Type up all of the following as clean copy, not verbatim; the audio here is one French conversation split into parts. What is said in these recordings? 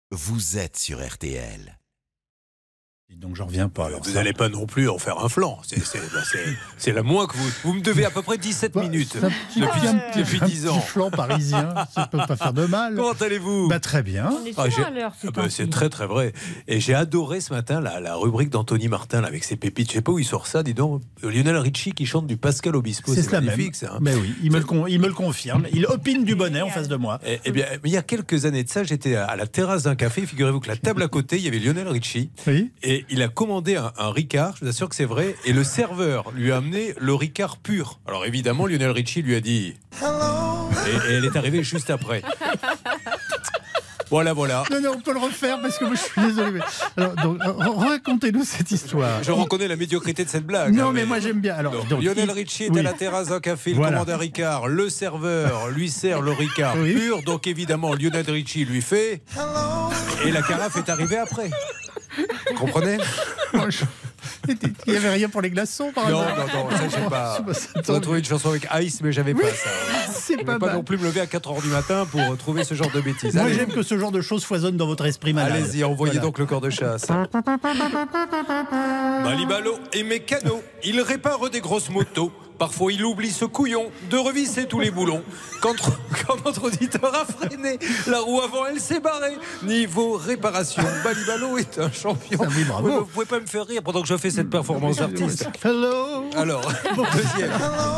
vous êtes sur RTL. Donc j'en reviens pas. Alors vous n'allez pas non plus en faire un flanc. C'est la moins que vous me devez à peu près 17 minutes depuis 10 ans. Un petit flanc parisien, ça ne peut pas faire de mal. Comment allez-vous? Très bien. On est souvent à l'heure, c'est très très vrai. Et j'ai adoré ce matin la rubrique d'Anthony Martin là, avec ses pépites. Je sais pas où il sort ça, dis donc. Lionel Richie qui chante du Pascal Obispo. C'est magnifique ça. Hein. Mais oui, il me le confirme. Il opine du bonnet en face de moi. Eh bien, il y a quelques années de ça, j'étais à la terrasse d'un café. Figurez-vous que la table à côté, il y avait Lionel Richie. Oui. Et il a commandé un Ricard, je vous assure que c'est vrai, et le serveur lui a amené le Ricard pur. Alors évidemment, Lionel Richie lui a dit hello. Et elle est arrivée juste après. Voilà. Non, on peut le refaire parce que moi je suis désolé. Alors, donc, racontez-nous cette histoire. Je reconnais la médiocrité de cette blague. Non, mais moi j'aime bien. Alors, donc, Lionel Richie est à la terrasse d'un café, il commande un Ricard, le serveur lui sert le Ricard pur, donc évidemment Lionel Richie lui fait hello. Et la carafe est arrivée après. Vous comprenez? Il n'y avait rien pour les glaçons, par exemple. Non, ça j'ai pas. On a trouvé une chanson avec Ice, mais j'avais pas ça. C'est pas non plus me lever à 4h du matin pour trouver ce genre de bêtises. Moi, j'aime que ce genre de choses foisonnent dans votre esprit malade. Allez-y, envoyez donc le corps de chasse. Balibalo et Mécano, il répare des grosses motos. Parfois, il oublie ce couillon de revisser tous les boulons. Quand notre auditeur a freiné, la roue avant, elle s'est barrée. Niveau réparation, Balibalo est un champion. Oui, bravo. Vous ne pouvez pas me faire rire pendant que je fais cette performance d'artiste. Hello. Alors, deuxième.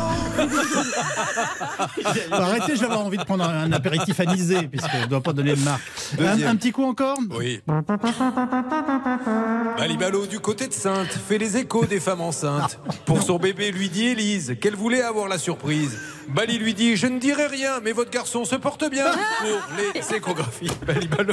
Arrêtez, je vais avoir envie de prendre un apéritif anisé, puisque je ne dois pas donner de marque. Un petit coup encore? Oui. Balibalo, du côté de Sainte, fait les échos des femmes enceintes. Pour son bébé, lui dit Élise qu'elle voulait avoir la surprise. Bali lui dit je ne dirai rien, mais votre garçon se porte bien pour les échographies. Balibalo.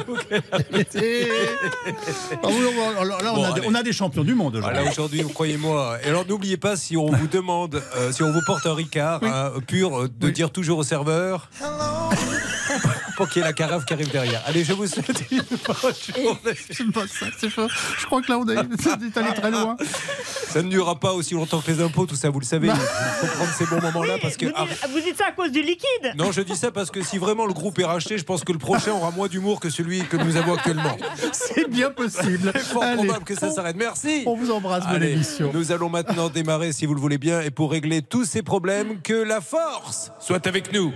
On a des champions du monde aujourd'hui. Là aujourd'hui, croyez-moi. Et alors n'oubliez pas, si on vous demande, si on vous porte un Ricard pur, de dire toujours au serveur pour qu'il y ait la carafe qui arrive derrière. Allez, je vous souhaite une bonne journée. C'est pas ça, c'est faux. Je crois que là, on est allé très loin. Ça ne durera pas aussi longtemps que les impôts, tout ça, vous le savez. Il faut prendre ces bons moments-là parce que... Vous dites ça à cause du liquide? Non, je dis ça parce que si vraiment le groupe est racheté, je pense que le prochain aura moins d'humour que celui que nous avons actuellement. C'est bien possible. C'est fort probable que ça s'arrête. Merci. On vous embrasse de l'émission. Nous allons maintenant démarrer, si vous le voulez bien, et pour régler tous ces problèmes, que la force soit avec nous.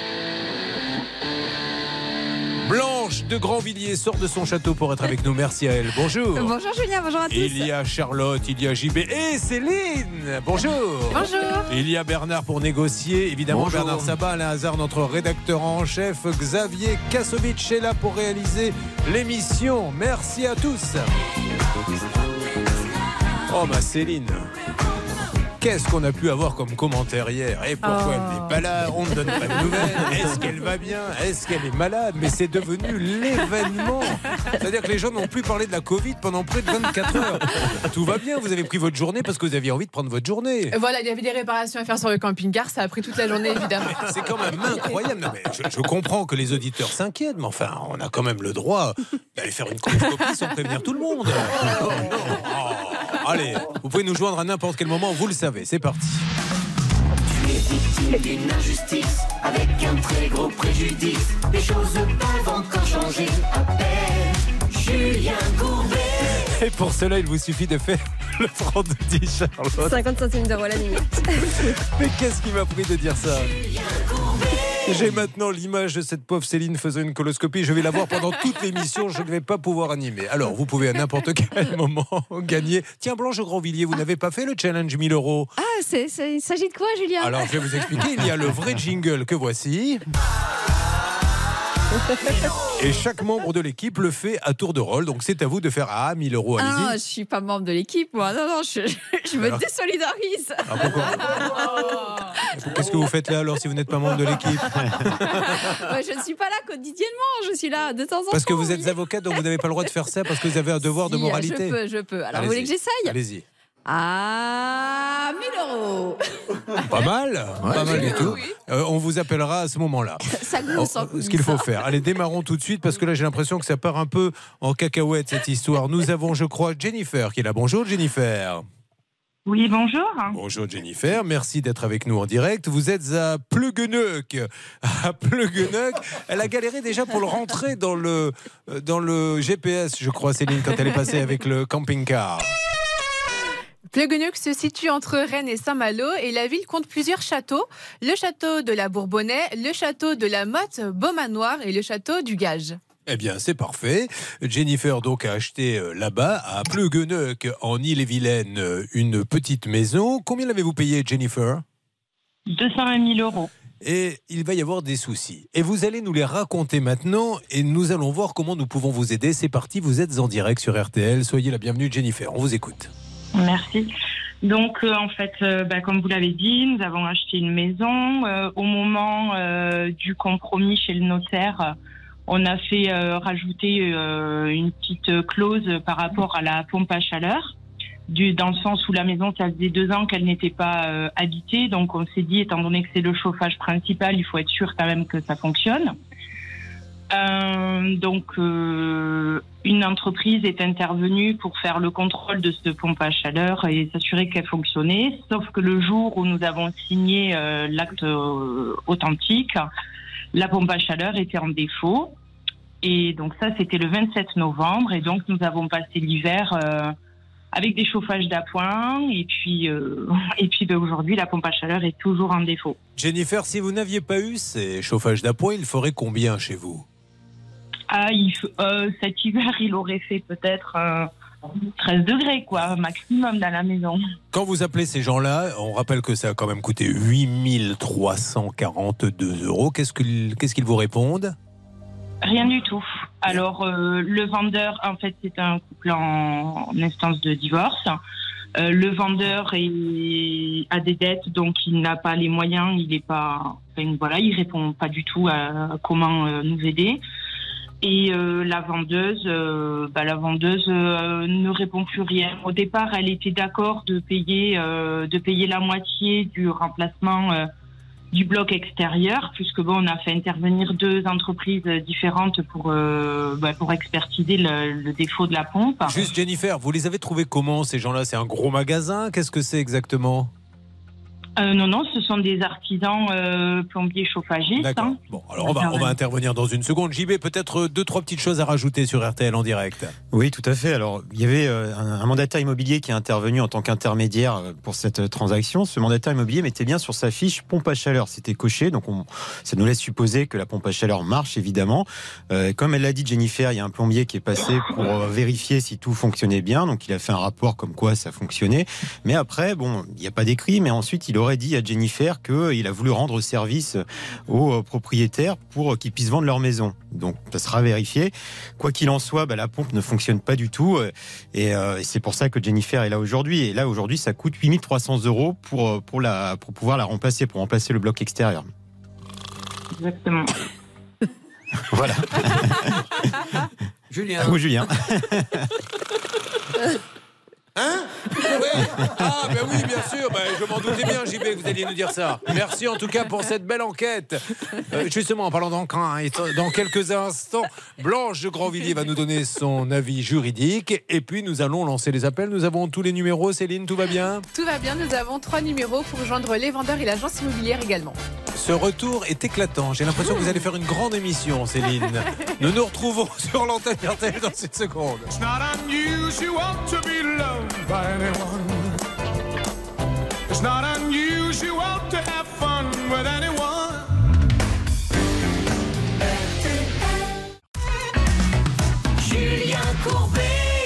Blanche de Grandvilliers sort de son château pour être avec nous. Merci à elle. Bonjour. Bonjour Julien, bonjour à tous. Il y a Charlotte, il y a JB et Céline. Bonjour. Bonjour. Il y a Bernard pour négocier. Évidemment, bonjour. Bernard Sabat, Alain Hazard, notre rédacteur en chef. Xavier Kassovitch est là pour réaliser l'émission. Merci à tous. Oh, ma Céline. Qu'est-ce qu'on a pu avoir comme commentaire hier? Et pourquoi elle n'est pas là? On ne donne pas de nouvelles. Est-ce qu'elle va bien? Est-ce qu'elle est malade? Mais c'est devenu l'événement. C'est-à-dire que les gens n'ont plus parlé de la Covid pendant près de 24 heures. Tout va bien, vous avez pris votre journée parce que vous aviez envie de prendre votre journée. Voilà, il y avait des réparations à faire sur le camping-car, ça a pris toute la journée évidemment. C'est quand même incroyable. Non, mais je comprends que les auditeurs s'inquiètent, mais enfin, on a quand même le droit d'aller faire une coloscopie sans prévenir tout le monde. Allez, vous pouvez nous joindre à n'importe quel moment, vous le savez, c'est parti. Tu es victime d'une injustice avec un très gros préjudice. Les choses peuvent encore changer. Appelle Julien Courbet. Et pour cela, il vous suffit de faire le 3210, Charlotte. 50 centimes d'euros la limite. Mais qu'est-ce qui m'a pris de dire ça? J'ai maintenant l'image de cette pauvre Céline faisant une coloscopie. Je vais la voir pendant toute l'émission. Je ne vais pas pouvoir animer. Alors, vous pouvez à n'importe quel moment gagner. Tiens, Blanche de Grandvilliers, vous n'avez pas fait le challenge 1000 euros? Ah, il s'agit de quoi, Julien? Alors, je vais vous expliquer. Il y a le vrai jingle que voici. Et chaque membre de l'équipe le fait à tour de rôle. Donc c'est à vous de faire 1000 euros. Allez-y. Ah, je suis pas membre de l'équipe, moi. Non, je me désolidarise. Ah, pourquoi? Qu'est-ce que vous faites là alors si vous n'êtes pas membre de l'équipe? Je ne suis pas là quotidiennement, je suis là de temps en temps. Parce que vous êtes avocate, donc vous n'avez pas le droit de faire ça parce que vous avez un devoir de moralité. Je peux. Alors vous voulez que j'essaye? Allez-y. 1000 euros. Pas mal, pas mal du tout. Oui. On vous appellera à ce moment-là. Ça glisse. Ce qu'il faut faire. Allez, démarrons tout de suite parce que là j'ai l'impression que ça part un peu en cacahuète cette histoire. Nous avons, je crois, Jennifer qui est là. Bonjour Jennifer. Oui, bonjour. Bonjour Jennifer, merci d'être avec nous en direct. Vous êtes à Pluggeneuc. À Pluggeneuc, elle a galéré déjà pour le rentrer dans le GPS, je crois, Céline, quand elle est passée avec le camping-car. Pluggeneuc se situe entre Rennes et Saint-Malo et la ville compte plusieurs châteaux. Le château de la Bourbonnais, le château de la Motte, Beaumanoir et le château du Gage. Eh bien, c'est parfait. Jennifer donc a acheté là-bas, à Pluggeneuc, en Ille-et-Vilaine, une petite maison. Combien l'avez-vous payé, Jennifer ? 220 000 euros. Et il va y avoir des soucis. Et vous allez nous les raconter maintenant et nous allons voir comment nous pouvons vous aider. C'est parti, vous êtes en direct sur RTL. Soyez la bienvenue, Jennifer. On vous écoute. Merci. Donc, en fait, comme vous l'avez dit, nous avons acheté une maison. Au moment du compromis chez le notaire, on a fait rajouter une petite clause par rapport à la pompe à chaleur, dans le sens où la maison, ça faisait 2 ans qu'elle n'était pas habitée. Donc, on s'est dit, étant donné que c'est le chauffage principal, il faut être sûr quand même que ça fonctionne. Une entreprise est intervenue pour faire le contrôle de cette pompe à chaleur et s'assurer qu'elle fonctionnait. Sauf que le jour où nous avons signé l'acte authentique, la pompe à chaleur était en défaut. Et donc ça, c'était le 27 novembre. Et donc, nous avons passé l'hiver avec des chauffages d'appoint. Et puis aujourd'hui, la pompe à chaleur est toujours en défaut. Jennifer, si vous n'aviez pas eu ces chauffages d'appoint, il ferait combien chez vous ? Cet hiver, il aurait fait peut-être 13 degrés, maximum dans la maison. Quand vous appelez ces gens-là, on rappelle que ça a quand même coûté 8 342 euros. Qu'est-ce qu'ils vous répondent ? Rien du tout. Alors, le vendeur, en fait, c'est un couple en instance de divorce. Le vendeur a des dettes, donc il n'a pas les moyens, il répond pas du tout à comment nous aider. Et la vendeuse ne répond plus rien. Au départ, elle était d'accord de payer la moitié du remplacement du bloc extérieur, puisque on a fait intervenir 2 entreprises différentes pour expertiser le défaut de la pompe. Juste Jennifer, vous les avez trouvés comment ces gens-là ? C'est un gros magasin ? Qu'est-ce que c'est exactement ? Non, ce sont des artisans plombiers chauffagistes. D'accord. Bon, alors on va intervenir dans une seconde. JB, peut-être 2-3 petites choses à rajouter sur RTL en direct. Oui, tout à fait. Alors, il y avait un mandataire immobilier qui est intervenu en tant qu'intermédiaire pour cette transaction. Ce mandataire immobilier mettait bien sur sa fiche pompe à chaleur. C'était coché, donc ça nous laisse supposer que la pompe à chaleur marche, évidemment. Comme elle l'a dit, Jennifer, il y a un plombier qui est passé pour vérifier si tout fonctionnait bien. Donc, il a fait un rapport comme quoi ça fonctionnait. Mais après, il n'y a pas d'écrit, mais ensuite, il aurait dit à Jennifer qu'il a voulu rendre service aux propriétaires pour qu'ils puissent vendre leur maison. Donc ça sera vérifié. Quoi qu'il en soit, la pompe ne fonctionne pas du tout et c'est pour ça que Jennifer est là aujourd'hui. Et là aujourd'hui, ça coûte 8 300 euros pour pouvoir la remplacer, pour remplacer le bloc extérieur. Exactement. Voilà. Julien. À vous, Julien. Hein ? Oui. Ah, ben oui, bien sûr. Je m'en doutais bien, JB, que vous alliez nous dire ça. Merci en tout cas pour cette belle enquête. Justement, en parlant d'enquête, dans quelques instants, Blanche de Grandvilliers va nous donner son avis juridique. Et puis, nous allons lancer les appels. Nous avons tous les numéros. Céline, tout va bien ? Tout va bien. Nous avons 3 numéros pour joindre les vendeurs et l'agence immobilière également. Ce retour est éclatant. J'ai l'impression que vous allez faire une grande émission, Céline. Nous nous retrouvons sur l'antenne RTL dans une seconde. By anyone. It's not unusual to have fun with anyone. Julien Courbet.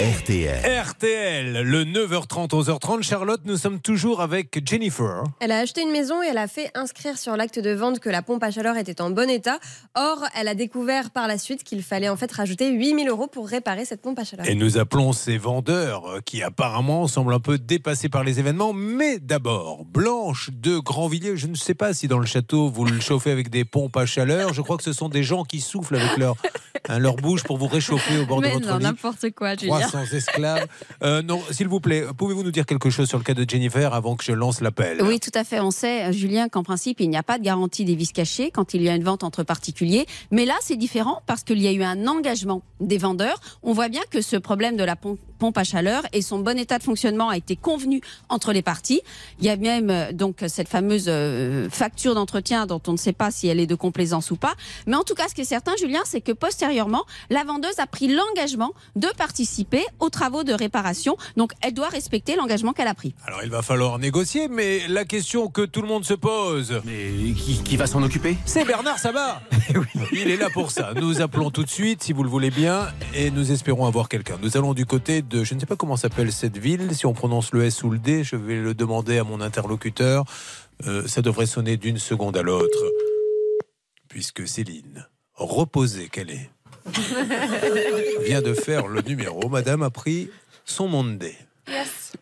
RTL, le 9h30, 11h30. Charlotte, nous sommes toujours avec Jennifer. Elle a acheté une maison et elle a fait inscrire sur l'acte de vente que la pompe à chaleur était en bon état. Or, elle a découvert par la suite qu'il fallait en fait rajouter 8 000 euros pour réparer cette pompe à chaleur. Et nous appelons ces vendeurs qui apparemment semblent un peu dépassés par les événements. Mais d'abord, Blanche de Grandvilliers, je ne sais pas si dans le château vous le chauffez avec des pompes à chaleur. Je crois que ce sont des gens qui soufflent avec leur bouche pour vous réchauffer au bord de votre lit. Mais non, n'importe quoi, Julien. 300 esclaves. Non, s'il vous plaît, pouvez-vous nous dire quelque chose sur le cas de Jennifer avant que je lance l'appel ? Oui, tout à fait. On sait, Julien, qu'en principe, il n'y a pas de garantie des vices cachés quand il y a une vente entre particuliers. Mais là, c'est différent parce qu'il y a eu un engagement des vendeurs. On voit bien que ce problème de la pompe pompe à chaleur et son bon état de fonctionnement a été convenu entre les parties. Il y a même donc cette fameuse facture d'entretien dont on ne sait pas si elle est de complaisance ou pas. Mais en tout cas, ce qui est certain, Julien, c'est que postérieurement, la vendeuse a pris l'engagement de participer aux travaux de réparation. Donc, elle doit respecter l'engagement qu'elle a pris. Alors, il va falloir négocier, mais la question que tout le monde se pose... Mais qui va s'en occuper ? C'est Bernard Sabat. Il est là pour ça. Nous appelons tout de suite, si vous le voulez bien, et nous espérons avoir quelqu'un. Nous allons du côté de... Je ne sais pas comment s'appelle cette ville. Si on prononce le S ou le D, je vais le demander à mon interlocuteur. Ça devrait sonner d'une seconde à l'autre. Puisque Céline, reposée qu'elle est, vient de faire le numéro. Madame a pris son Monday. Yes.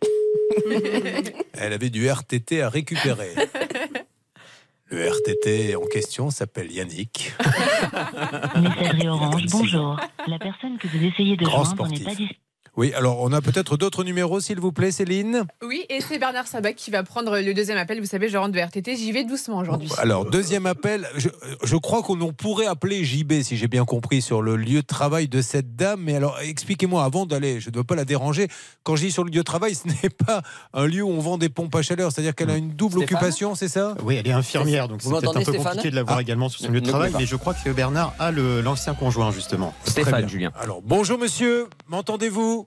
Elle avait du RTT à récupérer. Le RTT en question s'appelle Yannick. Messagerie Orange, bonjour. La personne que vous essayez de Grand joindre n'est sportif. pas disponible. Oui, alors on a peut-être d'autres numéros, s'il vous plaît, Céline. Oui, et c'est Bernard Sabat qui va prendre le deuxième appel. Vous savez, je rentre de RTT, j'y vais doucement aujourd'hui. Alors, deuxième appel. Je crois qu'on pourrait appeler JB, si j'ai bien compris, sur le lieu de travail de cette dame. Mais alors, expliquez-moi, avant d'aller, je ne dois pas la déranger. Quand je dis sur le lieu de travail, ce n'est pas un lieu où on vend des pompes à chaleur. C'est-à-dire qu'elle a une double occupation, c'est ça ? Oui, elle est infirmière, donc c'est peut-être un peu compliqué de la voir également sur son lieu de travail. Mais je crois que Bernard a l'ancien conjoint, justement. Stéphane, Julien. Alors, bonjour monsieur, m'entendez-vous ?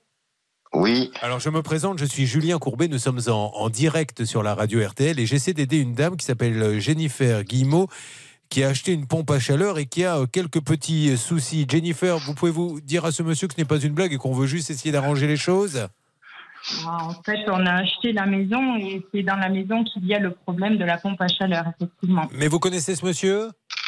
Oui. Alors je me présente, je suis Julien Courbet, nous sommes en direct sur la radio RTL et j'essaie d'aider une dame qui s'appelle Jennifer Guillemot qui a acheté une pompe à chaleur et qui a quelques petits soucis. Jennifer, vous pouvez vous dire à ce monsieur que ce n'est pas une blague et qu'on veut juste essayer d'arranger les choses ? En fait, on a acheté la maison et c'est dans la maison qu'il y a le problème de la pompe à chaleur, effectivement. Mais vous connaissez ce monsieur ?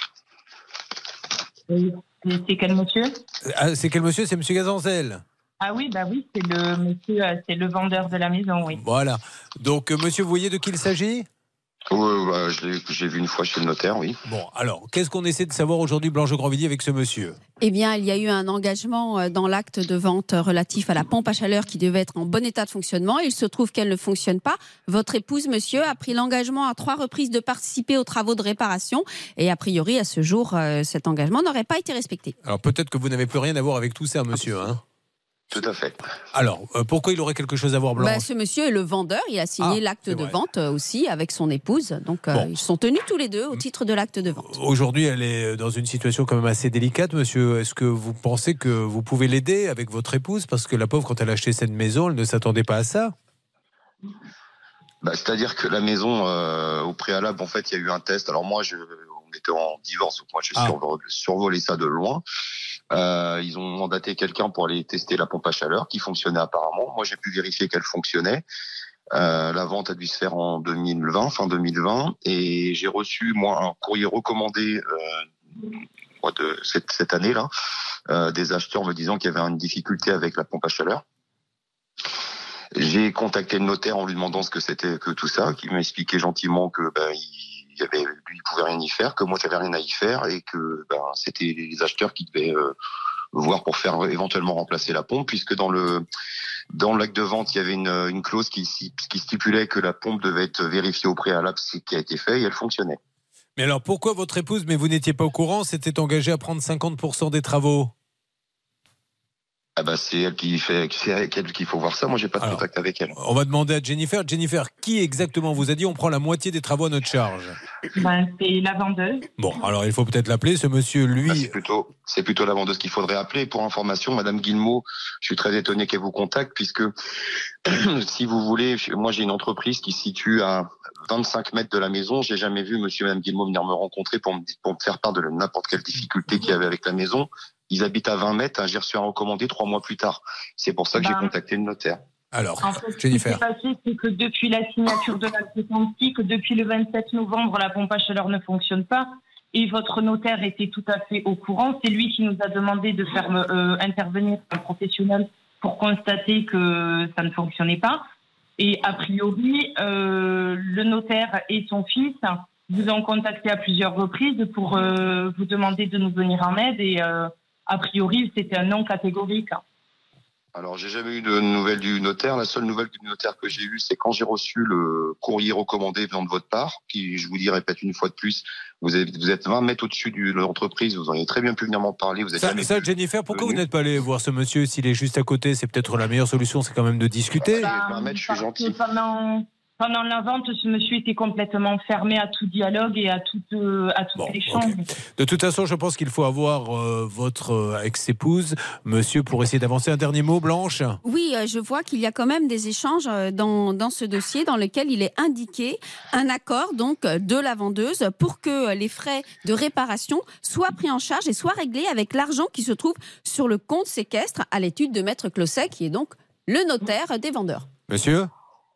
C'est quel monsieur ? C'est quel monsieur ? C'est monsieur Gazancel. Ah oui, bah oui, c'est le monsieur, c'est le vendeur de la maison, oui. Voilà. Donc, monsieur, vous voyez de qui il s'agit ? Oui, bah, j'ai vu une fois chez le notaire, oui. Bon, alors, qu'est-ce qu'on essaie de savoir aujourd'hui, Blanche Grandvilliers, avec ce monsieur ? Eh bien, il y a eu un engagement dans l'acte de vente relatif à la pompe à chaleur qui devait être en bon état de fonctionnement. Il se trouve qu'elle ne fonctionne pas. Votre épouse, monsieur, a pris l'engagement à 3 reprises de participer aux travaux de réparation. Et a priori, à ce jour, cet engagement n'aurait pas été respecté. Alors, peut-être que vous n'avez plus rien à voir avec tout ça, monsieur, hein ? Tout à fait. Alors, pourquoi il aurait quelque chose à voir, Blanche ? Ce monsieur est le vendeur. Il a signé l'acte de vente aussi avec son épouse. Donc, ils sont tenus tous les deux au titre de l'acte de vente. Aujourd'hui, elle est dans une situation quand même assez délicate, monsieur. Est-ce que vous pensez que vous pouvez l'aider avec votre épouse ? Parce que la pauvre, quand elle a acheté cette maison, elle ne s'attendait pas à ça. C'est-à-dire que la maison, au préalable, en fait, il y a eu un test. Alors moi, on était en divorce, donc moi, je survolais ça de loin. Ils ont mandaté quelqu'un pour aller tester la pompe à chaleur qui fonctionnait apparemment. Moi, j'ai pu vérifier qu'elle fonctionnait. La vente a dû se faire en 2020, fin 2020, et j'ai reçu moi un courrier recommandé de cette année-là des acheteurs me disant qu'il y avait une difficulté avec la pompe à chaleur. J'ai contacté le notaire en lui demandant ce que c'était que tout ça, qui m'a expliqué gentiment que lui pouvait rien y faire, que moi j'avais rien à y faire et que c'était les acheteurs qui devaient voir pour faire éventuellement remplacer la pompe, puisque dans l'acte de vente il y avait une clause qui stipulait que la pompe devait être vérifiée au préalable, ce qui a été fait et elle fonctionnait. Mais alors pourquoi votre épouse, mais vous n'étiez pas au courant, s'était engagée à prendre 50% des travaux ? C'est elle c'est avec elle qu'il faut voir ça. Moi, j'ai pas de contact avec elle. On va demander à Jennifer. Jennifer, qui exactement vous a dit on prend la moitié des travaux à notre charge ? C'est la vendeuse. Bon, alors il faut peut-être l'appeler. Ce monsieur, lui... C'est plutôt la vendeuse qu'il faudrait appeler. Pour information, Madame Guillemot, je suis très étonné qu'elle vous contacte, puisque si vous voulez, moi j'ai une entreprise qui se situe à 25 mètres de la maison. J'ai jamais vu monsieur et Madame Guillemot venir me rencontrer pour me faire part de n'importe quelle difficulté qu'il y avait avec la maison. Ils habitent à 20 mètres, j'ai reçu un recommandé 3 mois plus tard. C'est pour ça que j'ai contacté le notaire. Alors, en fait, Jennifer. Ce qui s'est passé, c'est que depuis la signature de l'acte authentique, depuis le 27 novembre, la pompe à chaleur ne fonctionne pas. Et votre notaire était tout à fait au courant. C'est lui qui nous a demandé de faire intervenir un professionnel pour constater que ça ne fonctionnait pas. Et a priori, le notaire et son fils vous ont contacté à plusieurs reprises pour vous demander de nous venir en aide. Et a priori, c'était un non catégorique. Alors, j'ai jamais eu de nouvelles du notaire. La seule nouvelle du notaire que j'ai eue, c'est quand j'ai reçu le courrier recommandé venant de votre part, qui, je vous dis, répète une fois de plus, vous êtes 20 mètres au-dessus de l'entreprise, vous auriez très bien pu venir m'en parler. Vous êtes ça, Jennifer, pourquoi vous n'êtes pas allé voir ce monsieur s'il est juste à côté? C'est peut-être la meilleure solution, c'est quand même de discuter. 20 mètres, je suis gentil. Pendant la vente, ce monsieur était complètement fermé à tout dialogue et à tout échange. Okay. De toute façon, je pense qu'il faut avoir votre ex-épouse, monsieur, pour essayer d'avancer. Un dernier mot, Blanche? Oui, je vois qu'il y a quand même des échanges dans ce dossier dans lequel il est indiqué un accord donc de la vendeuse pour que les frais de réparation soient pris en charge et soient réglés avec l'argent qui se trouve sur le compte séquestre à l'étude de Maître Closset, qui est donc le notaire des vendeurs. Monsieur?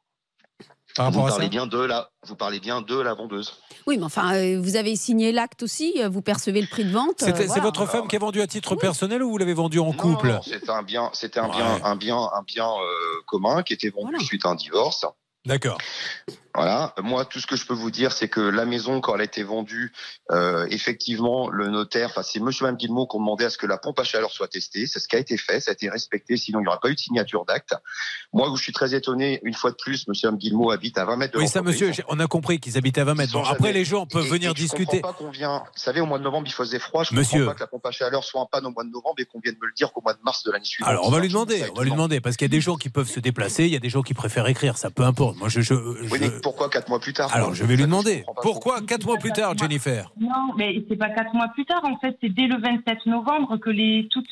Vous parlez bien de la vendeuse. Oui, mais enfin, vous avez signé l'acte aussi, vous percevez le prix de vente. C'est votre femme qui a vendu à titre personnel ou vous l'avez vendu en couple? Non, c'était un bien commun qui était vendu suite à un divorce. D'accord. Voilà. Moi, tout ce que je peux vous dire, c'est que la maison, quand elle a été vendue, effectivement, le notaire, c'est monsieur et madame Guillemot qui ont demandé à ce que la pompe à chaleur soit testée. C'est ce qui a été fait, ça a été respecté, sinon il n'y aurait pas eu de signature d'acte. Moi, où je suis très étonné, une fois de plus, monsieur et madame Guillemot habitent à 20 mètres de l'entreprise. Oui, ça, monsieur, on a compris qu'ils habitent à 20 mètres. Bon, après, les gens peuvent venir discuter. Je comprends pas qu'on vient. Vous savez, au mois de novembre, il faisait froid. Je comprends pas que la pompe à chaleur soit en panne au mois de novembre et qu'on vienne me le dire qu'au mois de mars de l'année suivante. Alors, on va lui demander, parce qu'il y a des gens qui peuvent se déplacer, il y a des gens qui préfèrent écrire, ça peu importe. Moi, Oui, mais pourquoi 4 mois plus tard? Alors, je vais lui demander. Pourquoi 4 mois plus tard, Jennifer? Non, mais c'est pas 4 mois plus tard. En fait, c'est dès le 27 novembre que toutes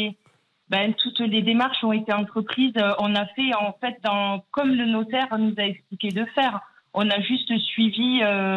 les démarches ont été entreprises. On a fait, en fait, comme le notaire nous a expliqué de faire. On a juste suivi...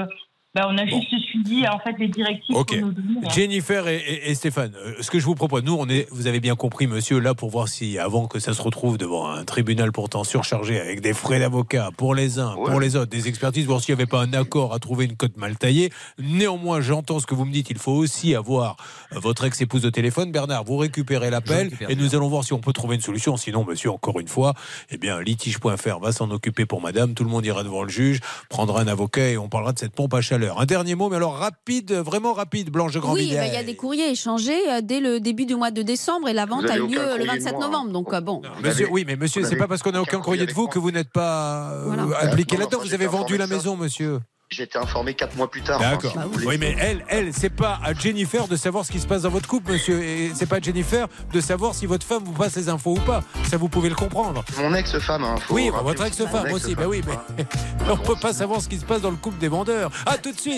suivi en fait les directives. Ok. Jennifer et Stéphane, ce que je vous propose, vous avez bien compris, monsieur, là pour voir si avant que ça se retrouve devant un tribunal pourtant surchargé avec des frais d'avocat pour les uns, pour les autres, des expertises, voir s'il n'y avait pas un accord à trouver une cote mal taillée. Néanmoins, j'entends ce que vous me dites. Il faut aussi avoir votre ex-épouse au téléphone. Bernard, vous récupérez l'appel et nous allons voir si on peut trouver une solution. Sinon, monsieur, encore une fois, litige.fr va s'en occuper pour madame. Tout le monde ira devant le juge, prendra un avocat et on parlera de cette pompe à chaleur. Un dernier mot, mais alors rapide, vraiment rapide, Blanche de Grandvilliers. Oui, il y a des courriers échangés dès le début du mois de décembre et la vente a eu lieu le 27 novembre. Donc bon. Monsieur, oui, mais monsieur, c'est pas parce qu'on n'a aucun courrier de vous que vous n'êtes pas impliqué là-dedans. Vous avez vendu la maison, monsieur. J'ai été informé 4 mois plus tard. D'accord. Oui, mais elle, c'est pas à Jennifer de savoir ce qui se passe dans votre couple, monsieur. Et c'est pas à Jennifer de savoir si votre femme vous passe les infos ou pas. Ça, vous pouvez le comprendre. Mon ex-femme, Oui, votre ex-femme aussi. Ben oui, mais on peut pas savoir ce qui se passe dans le couple des vendeurs. À tout de suite.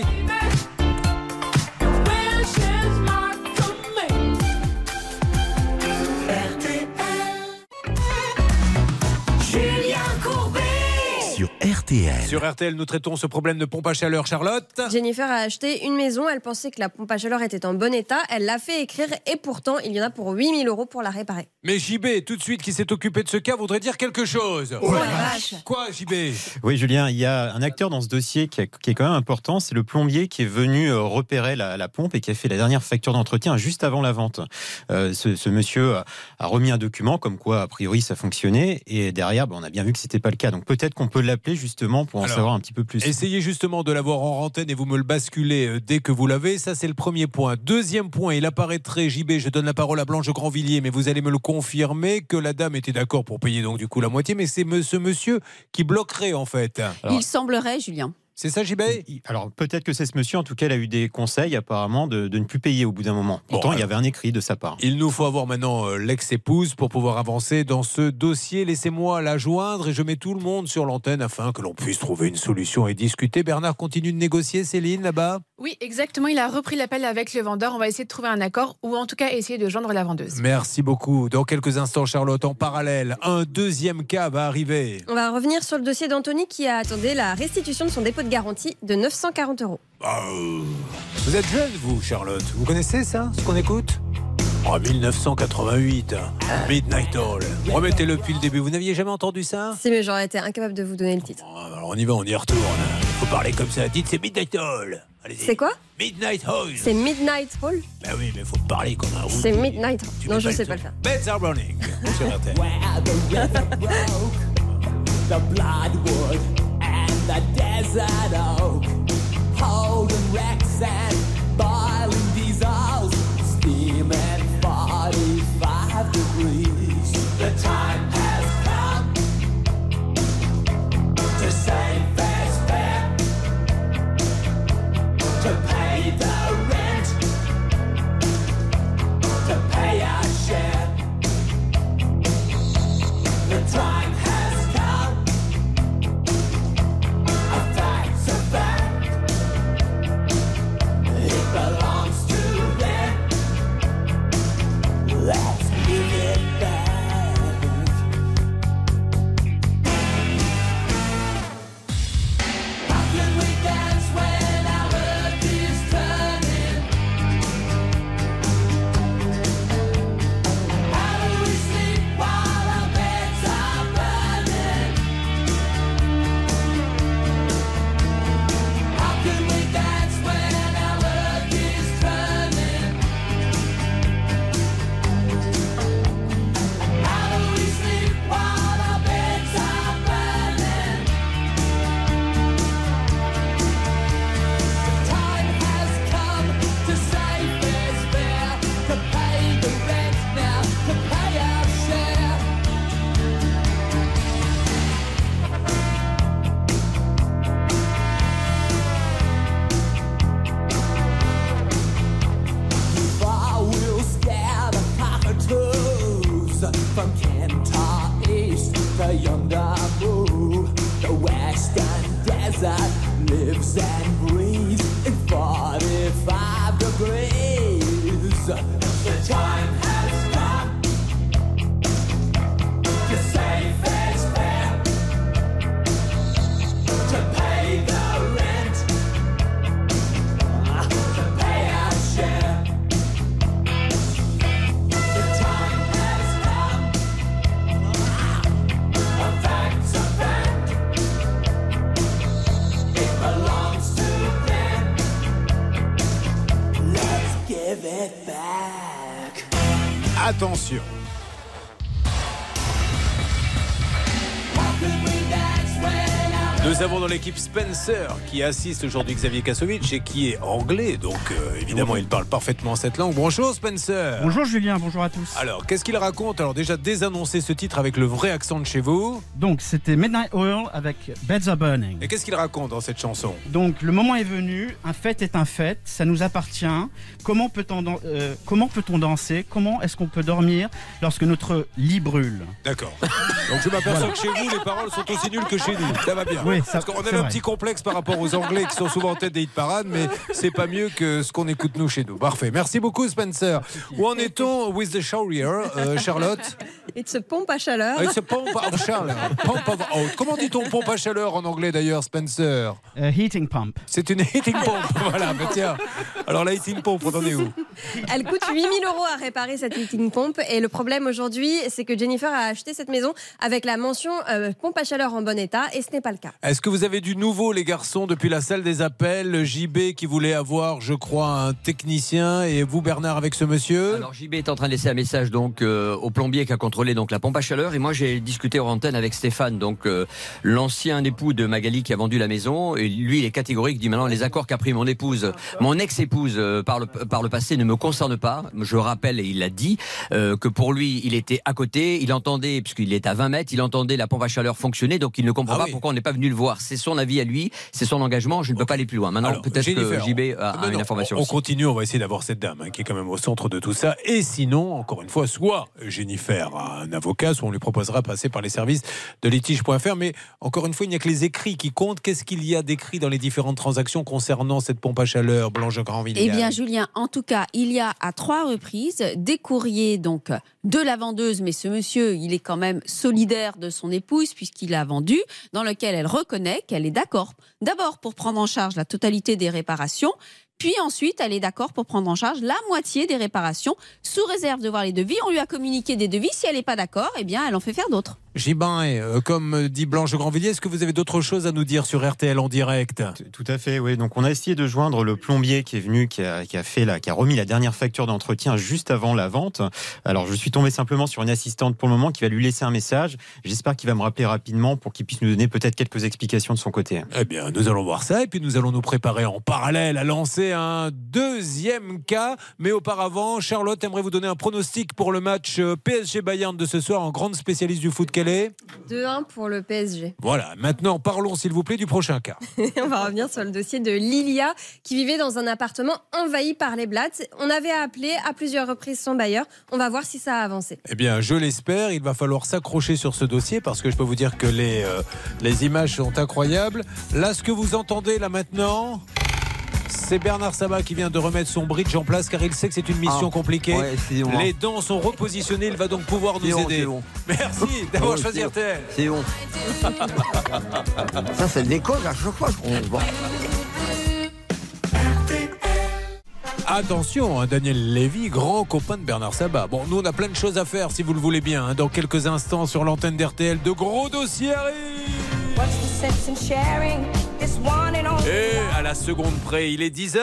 Sur RTL. Sur RTL, nous traitons ce problème de pompe à chaleur. Charlotte? Jennifer a acheté une maison. Elle pensait que la pompe à chaleur était en bon état. Elle l'a fait écrire et pourtant, il y en a pour 8 000 € pour la réparer. Mais JB, tout de suite, qui s'est occupé de ce cas, voudrait dire quelque chose. Quoi, JB? Oui, Julien, il y a un acteur dans ce dossier qui est quand même important. C'est le plombier qui est venu repérer la pompe et qui a fait la dernière facture d'entretien juste avant la vente. Ce monsieur a remis un document comme quoi, a priori, ça fonctionnait. Et derrière, on a bien vu que c'était pas le cas. Donc peut-être qu'on peut l'appeler justement pour en savoir un petit peu plus. Essayez justement de l'avoir en antenne et vous me le basculez dès que vous l'avez. Ça, c'est le premier point. Deuxième point, il apparaîtrait, JB, je donne la parole à Blanche de Grandvilliers, mais vous allez me le confirmer que la dame était d'accord pour payer donc du coup la moitié, mais c'est ce monsieur qui bloquerait en fait. Il semblerait, Julien. C'est ça, JB? Alors, peut-être que c'est ce monsieur, en tout cas, il a eu des conseils, apparemment, de ne plus payer au bout d'un moment. Pourtant, il y avait un écrit de sa part. Il nous faut avoir maintenant l'ex-épouse pour pouvoir avancer dans ce dossier. Laissez-moi la joindre et je mets tout le monde sur l'antenne afin que l'on puisse trouver une solution et discuter. Bernard continue de négocier, Céline, là-bas? Oui, exactement. Il a repris l'appel avec le vendeur. On va essayer de trouver un accord ou en tout cas essayer de joindre la vendeuse. Merci beaucoup. Dans quelques instants, Charlotte, en parallèle, un deuxième cas va arriver. On va revenir sur le dossier d'Anthony qui attendait la restitution de son dépôt de garantie de 940 €. Vous êtes jeune, vous, Charlotte. Vous connaissez ça, ce qu'on écoute? 1988, Midnight Oil. Remettez-le depuis le début. Vous n'aviez jamais entendu ça? Si, mais j'aurais été incapable de vous donner le titre. Alors on y va, on y retourne. Il faut parler comme ça. Dites, c'est Midnight Oil. Allez-y. C'est quoi? Midnight Oil. C'est Midnight Oil? Ben oui, mais il faut parler comme un roux. C'est Midnight Oil. Non, je ne sais pas le faire. Beds are burning. Sur RTL. The bloodwood and the desert oak, holding wrecks and boiling diesels, steam at 45 degrees. The time From Kentar East to yonder move, the western desert lives and breathes in 45 degrees. The time has come to say fair's fair, to pay the rent, to pay our share. The time has come, a fact's a fact, it belongs to them, let's give it back. Attention. Nous avons dans l'équipe Spencer qui assiste aujourd'hui Xavier Kasovic et qui est anglais, donc évidemment il parle parfaitement cette langue. Bonjour Spencer. Bonjour Julien, bonjour à tous. Alors qu'est-ce qu'il raconte? Alors déjà désannoncer ce titre avec le vrai accent de chez vous. Donc c'était Midnight Oil avec Beds Are Burning. Et qu'est-ce qu'il raconte dans cette chanson? Donc le moment est venu, un fait est un fait, ça nous appartient. Comment peut-on danser? Comment est-ce qu'on peut dormir lorsque notre lit brûle? D'accord. Donc je m'aperçois que chez vous les paroles sont aussi nulles que chez nous. Ça va bien. Oui, parce qu'on a un petit complexe par rapport aux Anglais qui sont souvent en tête des hit parades, mais c'est pas mieux que ce qu'on écoute nous chez nous. Parfait. Merci beaucoup Spencer. Où en est-on with the shower, Charlotte? It's a pompe à chaleur. It's a pump of chaleur. Pump of out. Comment dit-on pompe à chaleur en anglais d'ailleurs, Spencer? Heating pump. C'est une heating pump. Voilà, bah tiens. Alors la heating pump, on en est où? Elle coûte 8 000 € à réparer cette heating pump. Et le problème aujourd'hui, c'est que Jennifer a acheté cette maison avec la mention pompe à chaleur en bon état, et ce n'est pas le cas. Est-ce que vous avez du nouveau, les garçons, depuis la salle des appels? JB qui voulait avoir, je crois, un technicien, et vous, Bernard, avec ce monsieur? Alors JB est en train de laisser un message donc au plombier qui a contrôlé donc la pompe à chaleur, et moi j'ai discuté en antenne avec Stéphane, donc l'ancien époux de Magali qui a vendu la maison, et lui il est catégorique, il dit maintenant les accords qu'a pris mon épouse, mon ex-épouse par le passé ne me concernent pas. Je rappelle, et il l'a dit, que pour lui il était à côté, il entendait, puisqu'il est à 20 mètres, il entendait la pompe à chaleur fonctionner, donc il ne comprend pas pourquoi on n'est pas venu le voir. C'est son avis à lui, c'est son engagement, je ne peux pas aller plus loin. Maintenant, peut-être que JB a une information on aussi. continue, on va essayer d'avoir cette dame qui est quand même au centre de tout ça. Et sinon, encore une fois, soit Jennifer a un avocat, soit on lui proposera de passer par les services de litige.fr. Mais encore une fois, il n'y a que les écrits qui comptent. Qu'est-ce qu'il y a d'écrit dans les différentes transactions concernant cette pompe à chaleur, Blanche Grandvilliers? Eh bien, Julien, en tout cas, il y a à 3 reprises des courriers donc de la vendeuse, mais ce monsieur, il est quand même solidaire de son épouse puisqu'il a vendu, dans lequel elle reconnaît qu'elle est d'accord. D'abord pour prendre en charge la totalité des réparations, puis ensuite elle est d'accord pour prendre en charge la moitié des réparations, sous réserve de voir les devis. On lui a communiqué des devis. Si elle n'est pas d'accord, eh bien elle en fait faire d'autres. Gibin, comme dit Blanche Grandvilliers, est-ce que vous avez d'autres choses à nous dire sur RTL en direct? Tout à fait, oui. Donc on a essayé de joindre le plombier qui est venu, qui a remis la dernière facture d'entretien juste avant la vente. Alors je suis tombé simplement sur une assistante pour le moment qui va lui laisser un message. J'espère qu'il va me rappeler rapidement pour qu'il puisse nous donner peut-être quelques explications de son côté. Eh bien, nous allons voir ça et puis nous allons nous préparer en parallèle à lancer un deuxième cas. Mais auparavant, Charlotte aimerait vous donner un pronostic pour le match PSG Bayern de ce soir, en grande spécialiste du foot qu'elle est. 2-1 pour le PSG. Voilà, maintenant parlons s'il vous plaît du prochain cas. On va revenir sur le dossier de Lilia qui vivait dans un appartement envahi par les Blats. On avait appelé à plusieurs reprises son bailleur. On va voir si ça a avancé. Eh bien, je l'espère. Il va falloir s'accrocher sur ce dossier parce que je peux vous dire que les images sont incroyables. Là, ce que vous entendez là maintenant, c'est Bernard Sabat qui vient de remettre son bridge en place car il sait que c'est une mission compliquée. Ouais, les dents sont repositionnées, il va donc pouvoir nous aider. Bon. Merci d'avoir choisi RTL. C'est bon. Ça, c'est le décolle à chaque fois. Attention, Daniel Lévy, grand copain de Bernard Sabat. Bon, nous on a plein de choses à faire si vous le voulez bien. Dans quelques instants sur l'antenne d'RTL, de gros dossiers arrivent. Et à la seconde près, il est 10h.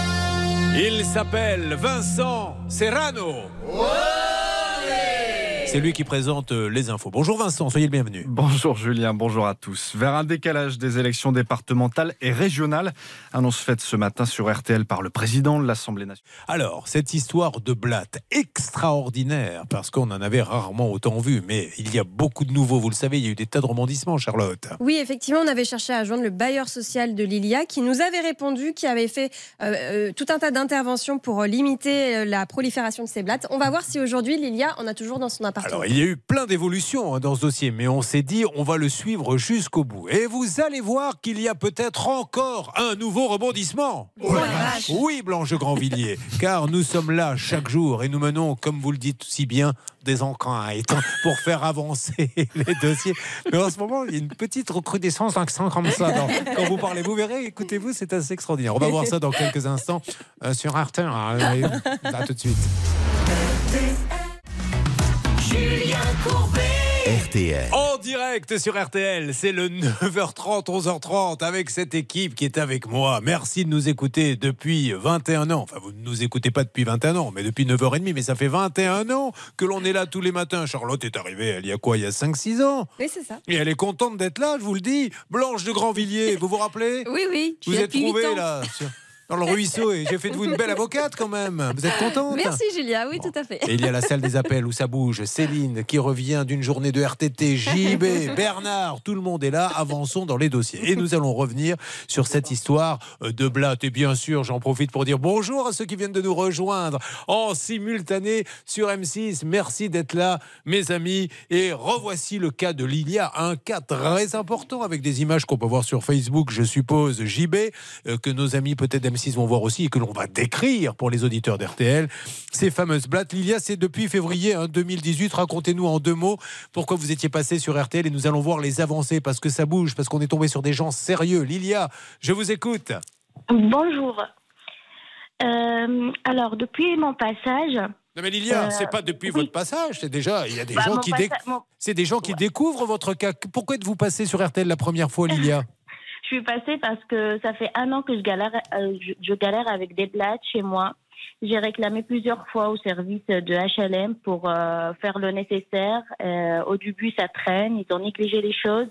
Il s'appelle Vincent Serrano. c'est lui qui présente les infos. Bonjour Vincent, soyez le bienvenu. Bonjour Julien, bonjour à tous. Vers un décalage des élections départementales et régionales, annonce faite ce matin sur RTL par le président de l'Assemblée nationale. Alors, cette histoire de blatte extraordinaire, parce qu'on en avait rarement autant vu, mais il y a beaucoup de nouveaux, vous le savez, il y a eu des tas de rebondissements, Charlotte. Oui, effectivement, on avait cherché à joindre le bailleur social de Lilia qui nous avait répondu, qui avait fait tout un tas d'interventions pour limiter la prolifération de ces blattes. On va voir si aujourd'hui Lilia en a toujours dans son appartement. Alors, il y a eu plein d'évolutions dans ce dossier, mais on s'est dit, on va le suivre jusqu'au bout. Et vous allez voir qu'il y a peut-être encore un nouveau rebondissement. Oh la vache. Oui, Blanche Grandvilliers, car nous sommes là chaque jour et nous menons, comme vous le dites si bien, des enquêtes pour faire avancer les dossiers. Mais en ce moment, il y a une petite recrudescence d'accent comme ça. Quand vous parlez, vous verrez, écoutez-vous, c'est assez extraordinaire. On va voir ça dans quelques instants sur RTL. À tout de suite. Julien Courbet. RTL. En direct sur RTL, c'est le 9h30, 11h30 avec cette équipe qui est avec moi. Merci de nous écouter depuis 21 ans. Enfin, vous ne nous écoutez pas depuis 21 ans, mais depuis 9h30. Mais ça fait 21 ans que l'on est là tous les matins. Charlotte est arrivée, elle y a quoi ? Il y a 5-6 ans. Oui, c'est ça. Et elle est contente d'être là, je vous le dis. Blanche de Grandvilliers, vous vous rappelez ? Oui, oui. Vous êtes trouvée là dans le ruisseau et j'ai fait de vous une belle avocate quand même. Vous êtes contente ? Merci Julia, oui, tout à fait. Et il y a la salle des appels où ça bouge. Céline qui revient d'une journée de RTT, JB, Bernard, tout le monde est là. Avançons dans les dossiers. Et nous allons revenir sur cette histoire de blatte. Et bien sûr, j'en profite pour dire bonjour à ceux qui viennent de nous rejoindre en simultané sur M6. Merci d'être là, mes amis. Et revoici le cas de Lilia, un cas très important avec des images qu'on peut voir sur Facebook, je suppose, JB, que nos amis peut-être M6 vont voir aussi et que l'on va décrire pour les auditeurs d'RTL. Ces fameuses blattes. Lilia, c'est depuis février 2018. Racontez-nous en 2 mots pourquoi vous étiez passé sur RTL et nous allons voir les avancées parce que ça bouge, parce qu'on est tombé sur des gens sérieux. Lilia, je vous écoute. Bonjour. Alors, depuis mon passage... Non mais Lilia, c'est pas depuis votre passage, c'est déjà, il y a des gens c'est des gens qui découvrent votre cas. Pourquoi êtes-vous passé sur RTL la première fois, Lilia ? Je suis passée parce que ça fait 1 an que je galère avec des blattes chez moi. J'ai réclamé plusieurs fois au service de HLM pour faire le nécessaire. Au début, ça traîne, ils ont négligé les choses.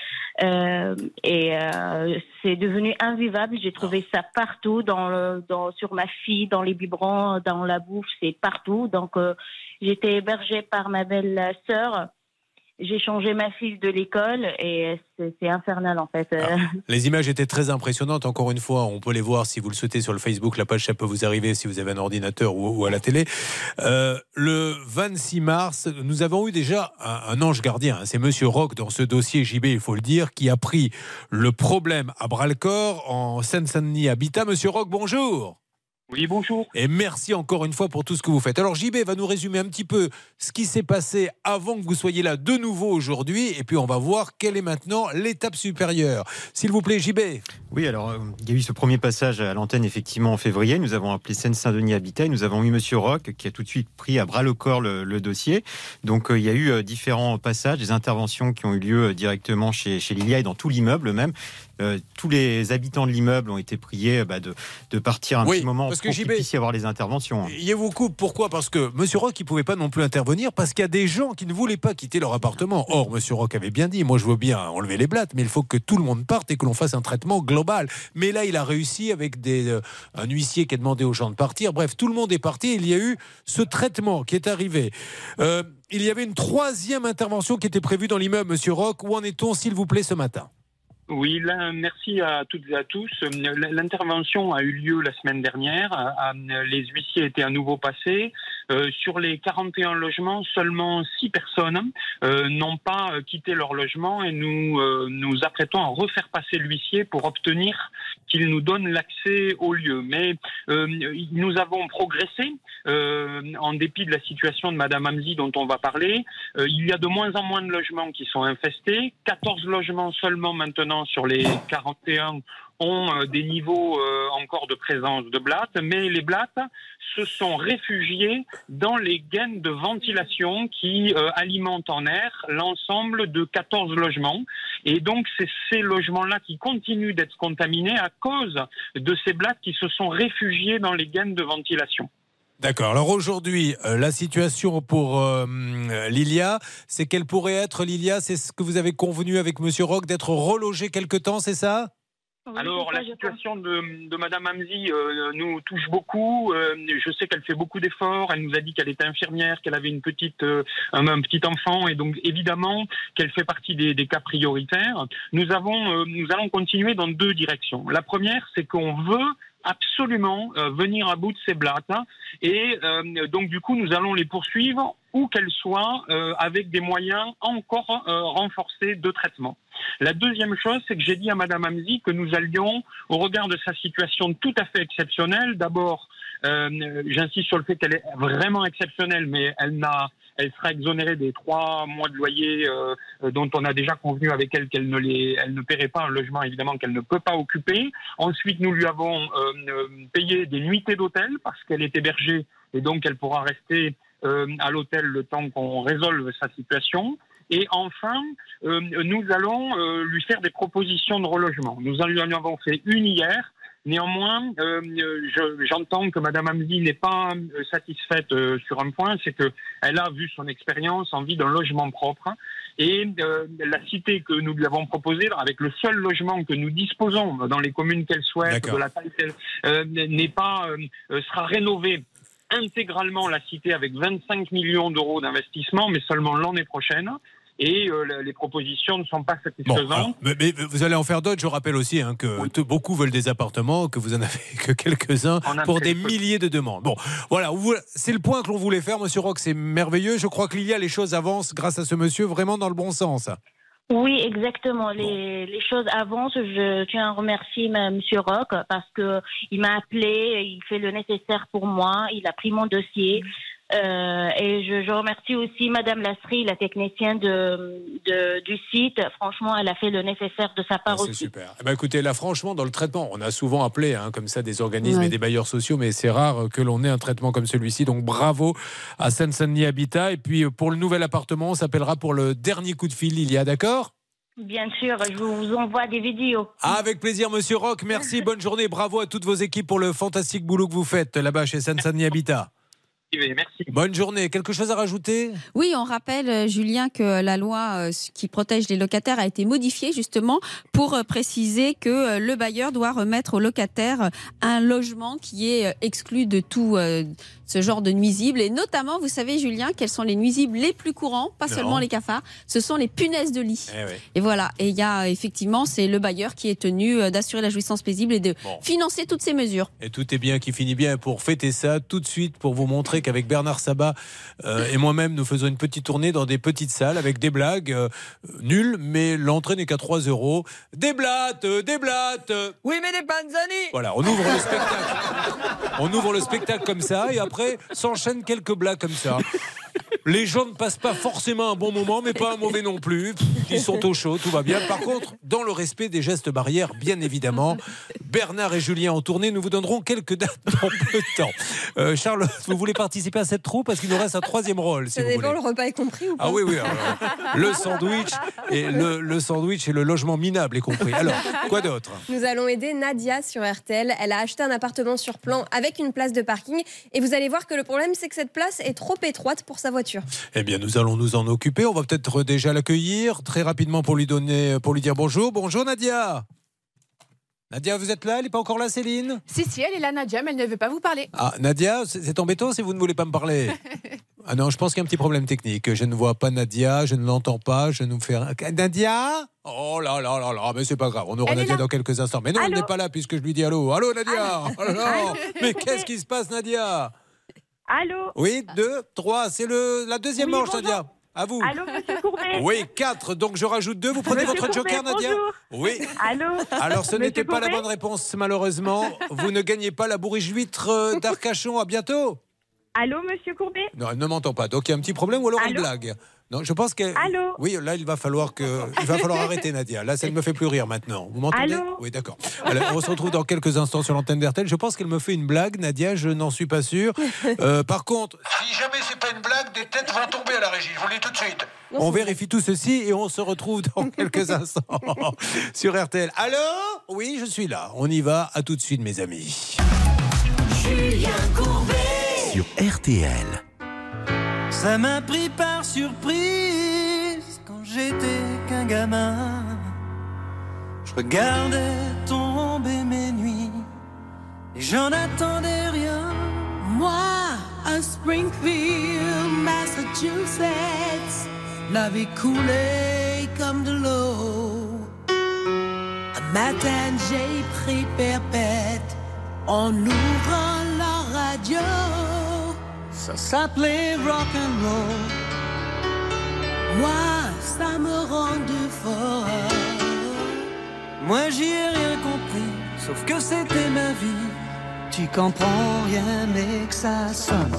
C'est devenu invivable. J'ai trouvé ça partout, sur ma fille, dans les biberons, dans la bouffe, c'est partout. Donc, j'étais hébergée par ma belle sœur. J'ai changé ma fille de l'école et c'est infernal en fait. Les images étaient très impressionnantes, encore une fois, on peut les voir si vous le souhaitez sur le Facebook, la page ça peut vous arriver si vous avez un ordinateur ou à la télé. Le 26 mars, nous avons eu déjà un ange gardien, c'est Monsieur Roch dans ce dossier JB, il faut le dire, qui a pris le problème à bras-le-corps en Seine-Saint-Denis Habitat. Monsieur Roch, bonjour. Oui, bonjour. Et merci encore une fois pour tout ce que vous faites. Alors JB va nous résumer un petit peu ce qui s'est passé avant que vous soyez là de nouveau aujourd'hui et puis on va voir quelle est maintenant l'étape supérieure. S'il vous plaît JB. Oui, alors il y a eu ce premier passage à l'antenne effectivement en février. Nous avons appelé Seine-Saint-Denis Habitat et nous avons eu Monsieur Roch qui a tout de suite pris à bras le corps le dossier. Donc il y a eu différents passages, des interventions qui ont eu lieu directement chez Lilia et dans tout l'immeuble même. Tous les habitants de l'immeuble ont été priés de partir un petit moment pour qu'il puisse y avoir les interventions. Il vous coupe, pourquoi ? Parce que M. Roch, il ne pouvait pas non plus intervenir parce qu'il y a des gens qui ne voulaient pas quitter leur appartement. Or, M. Roch avait bien dit, moi je veux bien enlever les blattes, mais il faut que tout le monde parte et que l'on fasse un traitement global. Mais là, il a réussi avec un huissier qui a demandé aux gens de partir. Bref, tout le monde est parti. Il y a eu ce traitement qui est arrivé. Il y avait une 3e intervention qui était prévue dans l'immeuble, M. Roch. Où en est-on, s'il vous plaît, ce matin ? Oui, là, merci à toutes et à tous. L'intervention a eu lieu la semaine dernière. Les huissiers étaient à nouveau passés. Sur les 41 logements, seulement 6 personnes n'ont pas quitté leur logement et nous nous apprêtons à refaire passer l'huissier pour obtenir qu'il nous donne l'accès au lieu. Mais nous avons progressé en dépit de la situation de Madame Hamzy dont on va parler. Il y a de moins en moins de logements qui sont infestés. 14 logements seulement maintenant sur les 41 ont des niveaux encore de présence de blattes, mais les blattes se sont réfugiées dans les gaines de ventilation qui alimentent en air l'ensemble de 14 logements. Et donc, c'est ces logements-là qui continuent d'être contaminés à cause de ces blattes qui se sont réfugiées dans les gaines de ventilation. D'accord. Alors aujourd'hui, la situation pour Lilia, c'est qu'elle pourrait être, Lilia, c'est ce que vous avez convenu avec Monsieur Roch, d'être relogée quelque temps, c'est ça ? Alors, la situation de Madame Hamzy nous touche beaucoup. Je sais qu'elle fait beaucoup d'efforts. Elle nous a dit qu'elle était infirmière, qu'elle avait un petit enfant, et donc évidemment qu'elle fait partie des cas prioritaires. Nous allons continuer dans 2 directions. La première, c'est qu'on veut absolument venir à bout de ces blattes, et donc du coup nous allons les poursuivre où qu'elles soient, avec des moyens encore renforcés de traitement. La deuxième chose, c'est que j'ai dit à Madame Hamzy que nous allions, au regard de sa situation tout à fait exceptionnelle, d'abord j'insiste sur le fait qu'elle est vraiment exceptionnelle, mais elle sera exonérée des 3 mois de loyer dont on a déjà convenu avec elle qu'elle ne paierait pas un logement, évidemment, qu'elle ne peut pas occuper. Ensuite, nous lui avons payé des nuitées d'hôtel parce qu'elle est hébergée et donc elle pourra rester à l'hôtel le temps qu'on résolve sa situation. Et enfin, nous allons lui faire des propositions de relogement. Nous en lui en avons fait une hier. Néanmoins, j'entends que Madame Hamzy n'est pas satisfaite sur un point, c'est qu'elle a, vu son expérience, envie d'un logement propre. Et la cité que nous lui avons proposée, avec le seul logement que nous disposons dans les communes qu'elle souhaite, de la taille qu'elle sera rénovée intégralement, la cité, avec 25 millions d'euros d'investissement, mais seulement l'année prochaine. Et les propositions ne sont pas satisfaisantes. Bon, mais vous allez en faire d'autres. Je rappelle aussi que beaucoup veulent des appartements, que vous en avez que quelques-uns pour des milliers de demandes. Bon, voilà, c'est le point que l'on voulait faire, Monsieur Roch. C'est merveilleux. Je crois que les choses avancent grâce à ce monsieur, vraiment dans le bon sens. Oui, exactement. Les choses avancent. Je tiens à remercier Monsieur Roch parce que il m'a appelé, il fait le nécessaire pour moi, il a pris mon dossier. Et je remercie aussi Madame Lasserie, la technicienne du site. Franchement, elle a fait le nécessaire de sa part aussi. C'est super. Écoutez, là, franchement, dans le traitement, on a souvent appelé comme ça des organismes et des bailleurs sociaux, mais c'est rare que l'on ait un traitement comme celui-ci. Donc bravo à Seine-Saint-Denis Habitat. Et puis pour le nouvel appartement, on s'appellera pour le dernier coup de fil, Lilia, d'accord ? Bien sûr, je vous envoie des vidéos. Avec plaisir, Monsieur Roch. Merci, bonne journée. Bravo à toutes vos équipes pour le fantastique boulot que vous faites là-bas chez Seine-Saint-Denis Habitat. Merci. Bonne journée. Quelque chose à rajouter ? Oui, on rappelle, Julien, que la loi qui protège les locataires a été modifiée justement pour préciser que le bailleur doit remettre au locataire un logement qui est exclu de tout ce genre de nuisibles. Et notamment, vous savez, Julien, quels sont les nuisibles les plus courants ? Pas seulement les cafards, ce sont les punaises de lit. Et voilà. Et il y a effectivement, c'est le bailleur qui est tenu d'assurer la jouissance paisible et de financer toutes ces mesures. Et tout est bien qui finit bien. Pour fêter ça, tout de suite, pour vous montrer qu'avec Bernard Sabat et moi-même, nous faisons une petite tournée dans des petites salles avec des blagues nulles, mais l'entrée n'est qu'à 3 €. Des blattes. Oui, mais des panzani. Voilà, on ouvre le spectacle. On ouvre le spectacle comme ça et après s'enchaînent quelques blagues comme ça. Les gens ne passent pas forcément un bon moment, mais pas un mauvais non plus. Ils sont au chaud, tout va bien. Par contre, dans le respect des gestes barrières, bien évidemment, Bernard et Julien en tournée, nous vous donnerons quelques dates dans peu de temps. Charlotte, vous voulez participer à cette troupe parce qu'il nous reste un 3e rôle, si Ça vous dépend, voulez. le repas est compris ou pas ? Ah oui, le sandwich et le sandwich et le logement minable est compris. Alors, quoi d'autre ? Nous allons aider Nadia sur RTL. Elle a acheté un appartement sur plan avec une place de parking. Et vous allez voir que le problème, c'est que cette place est trop étroite pour sa voiture. Eh bien, nous allons nous en occuper. On va peut-être déjà l'accueillir très rapidement pour lui dire bonjour. Bonjour Nadia. Nadia, vous êtes là ? Elle n'est pas encore là, Céline ? Si, elle est là, Nadia, mais elle ne veut pas vous parler. Ah, Nadia, c'est embêtant si vous ne voulez pas me parler. Ah non, je pense qu'il y a un petit problème technique. Je ne vois pas Nadia, je ne l'entends pas, je nous fais... Nadia ? Oh là là là là, mais c'est pas grave, on aura Nadia dans quelques instants. Mais non, elle n'est pas là puisque je lui dis allô. Allô Nadia ? Oh là là. Mais qu'est-ce qui se passe, Nadia ? Allô ? Oui, 2, 3, c'est la deuxième manche, bonjour. Nadia. À vous. Allô, Monsieur Courbet ? Oui, 4, donc je rajoute 2. Vous prenez Monsieur votre Courbet, joker, Nadia ? bonjour. Oui. Allô ? Alors, ce n'était Monsieur pas la Courbet ? bonne réponse, malheureusement. Vous ne gagnez pas la bourriche huître d'Arcachon. À bientôt. Allô, Monsieur Courbet ? Non, elle ne m'entend pas. Donc, il y a un petit problème ou alors elle Allô ? blague. Non, je pense que... Allô ? Oui, là, il va falloir arrêter, Nadia. Là, ça ne me fait plus rire maintenant. Vous m'entendez ? Allô ? Oui, d'accord. Alors, on se retrouve dans quelques instants sur l'antenne d'RTL. Je pense qu'elle me fait une blague, Nadia, je n'en suis pas sûr. Par contre, si jamais c'est pas une blague, des têtes vont tomber à la régie. Je vous le dis tout de suite. On vérifie tout ceci et on se retrouve dans quelques instants sur RTL. Allô ? Oui, je suis là. On y va. À tout de suite, mes amis. Julien Courbet. sur RTL. Ça m'a pris par surprise quand j'étais qu'un gamin. Je regardais tomber mes nuits et j'en attendais rien. Moi, à Springfield, Massachusetts, la vie coulait comme de l'eau. Un matin, j'ai pris perpète en ouvrant la radio. Ça s'appelait rock'n'roll. Moi, ça me rendait fort. Moi, j'y ai rien compris, sauf que c'était ma vie. Tu comprends rien, mais que ça sonne.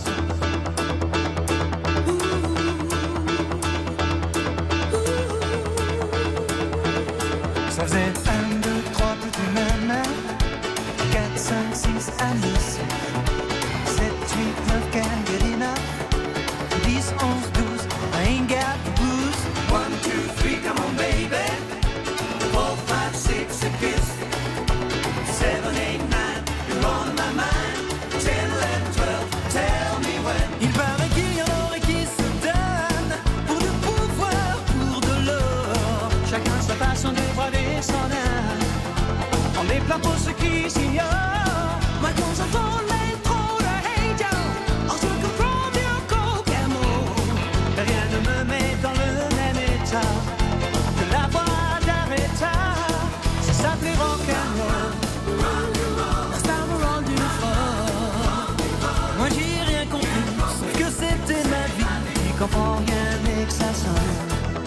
Ça faisait 1, 2, 3, petit maman. 4, 5, 6, Alice. 7, 8, 9, can't get enough. 10, 11, 12, I ain't got the blues. 1, 2, 3, come on baby. 4, 5, 6, a kiss. 7, 8, 9, you're on my mind. 10, 11, 12, tell me when. Il paraît qu'il y en aurait qui se donnent pour du pouvoir, pour de l'or. Chacun sa façon de braver son âme. On est plein pour ceux qui s'ignorent. Moi quand j'entends l'intro de Hey Joe, on se comprend bien qu'au camo. Rien ne me met dans le même état que la voix d'Aretha. Ça s'appelait rock'n'roll. Ça me rendu fort. Moi j'ai rien compris, sauf que c'était ma vie. Qui comprend rien mais que ça sonne.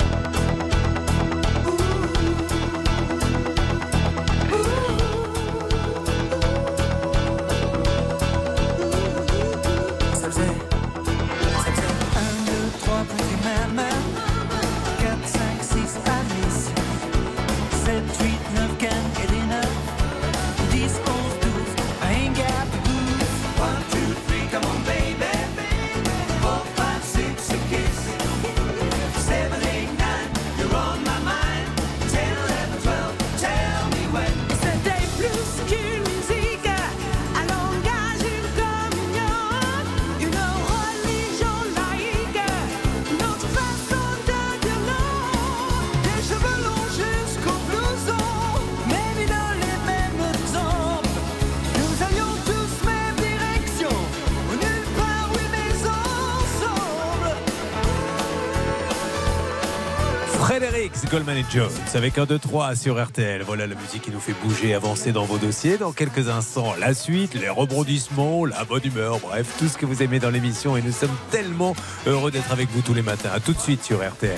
Goldman et Jones avec 1, 2, 3 sur RTL. Voilà la musique qui nous fait bouger, avancer dans vos dossiers. Dans quelques instants, la suite, les rebondissements, la bonne humeur, bref, tout ce que vous aimez dans l'émission. Et nous sommes tellement heureux d'être avec vous tous les matins. À tout de suite sur RTL.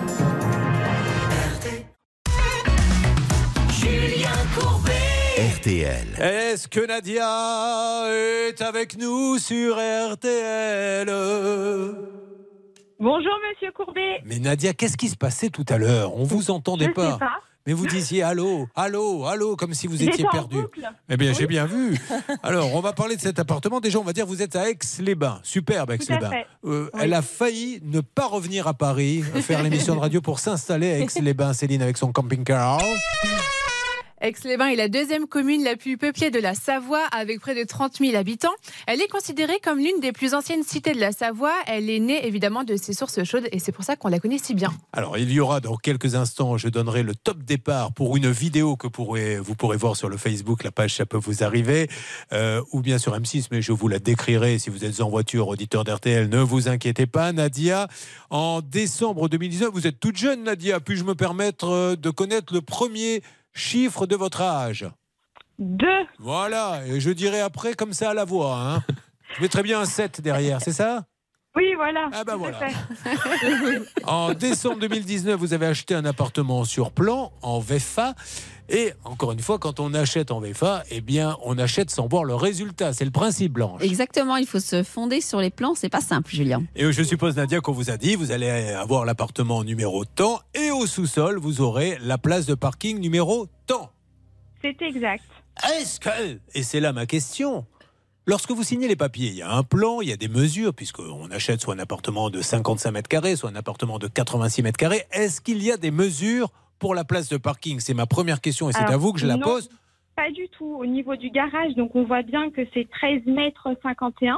Julien Courbet. RTL. Est-ce que Nadia est avec nous sur RTL? Bonjour Monsieur Courbet. Mais Nadia, qu'est-ce qui se passait tout à l'heure? On vous entendait Je sais pas. Mais vous disiez allô, allô, allô, comme si vous étiez J'étais en perdu. boucle. Eh bien, Oui. j'ai bien vu. Alors, on va parler de cet appartement. Déjà, on va dire vous êtes à Aix-les-Bains. Superbe, Aix-les-Bains. fait. Elle a failli ne pas revenir à Paris, faire l'émission de radio pour s'installer à Aix-les-Bains. Céline avec son camping-car. Aix-les-Bains est la deuxième commune la plus peuplée de la Savoie, avec près de 30 000 habitants. Elle est considérée comme l'une des plus anciennes cités de la Savoie. Elle est née évidemment de ses sources chaudes et c'est pour ça qu'on la connaît si bien. Alors, il y aura dans quelques instants, je donnerai le top départ pour une vidéo que vous pourrez voir sur le Facebook. La page, ça peut vous arriver. Ou bien sur M6, mais je vous la décrirai si vous êtes en voiture, auditeur d'RTL. Ne vous inquiétez pas, Nadia. En décembre 2019, vous êtes toute jeune, Nadia. Puis-je me permettre de connaître le premier chiffre de votre âge? 2. Voilà, et je dirai après comme ça à la voix. Hein. Je mettrai bien un 7 derrière, c'est ça? Oui, voilà. Ah ben tout à voilà. fait. En décembre 2019, vous avez acheté un appartement sur plan en VFA. Et encore une fois, quand on achète en VFA, eh bien, on achète sans voir le résultat. C'est le principe, Blanche. Exactement, il faut se fonder sur les plans. C'est pas simple, Julien. Et je suppose, Nadia, qu'on vous a dit, vous allez avoir l'appartement numéro tant et au sous-sol, vous aurez la place de parking numéro tant. C'est exact. Est-ce que, et c'est là ma question, lorsque vous signez les papiers, il y a un plan, il y a des mesures, puisqu'on achète soit un appartement de 55 mètres carrés, soit un appartement de 86 mètres carrés. Est-ce qu'il y a des mesures pour la place de parking? C'est ma première question et c'est à vous que je la pose. Pas du tout. Au niveau du garage, donc on voit bien que c'est 13 mètres 51.